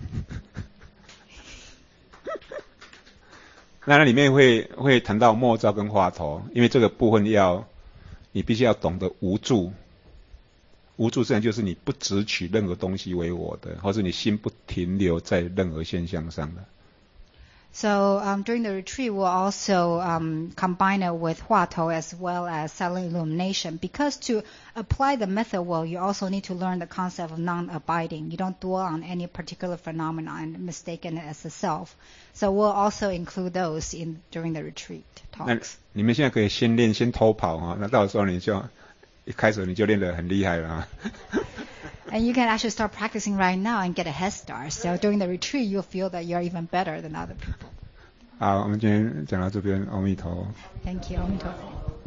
那里面会谈到默照跟话头，因为这个部分你必须要懂得无助。无助实际上就是你不执取任何东西为我的，或是你心不停留在任何现象上的。 So during the retreat, we'll also combine it with Huatou as well as silent illumination. Because to apply the method well, you also need to learn the concept of non-abiding. You don't dwell on any particular phenomenon and mistaken it as the self. So we'll also include those during the retreat talks. 那你们现在可以先练，先偷跑哈，那到时候一开始你就练得很厉害了啊。 And you can actually start practicing right now and get a head start. So during the retreat, you'll feel that you're even better than other people. 好，我们今天讲到这边，阿弥陀佛。 Thank you. 阿弥陀佛。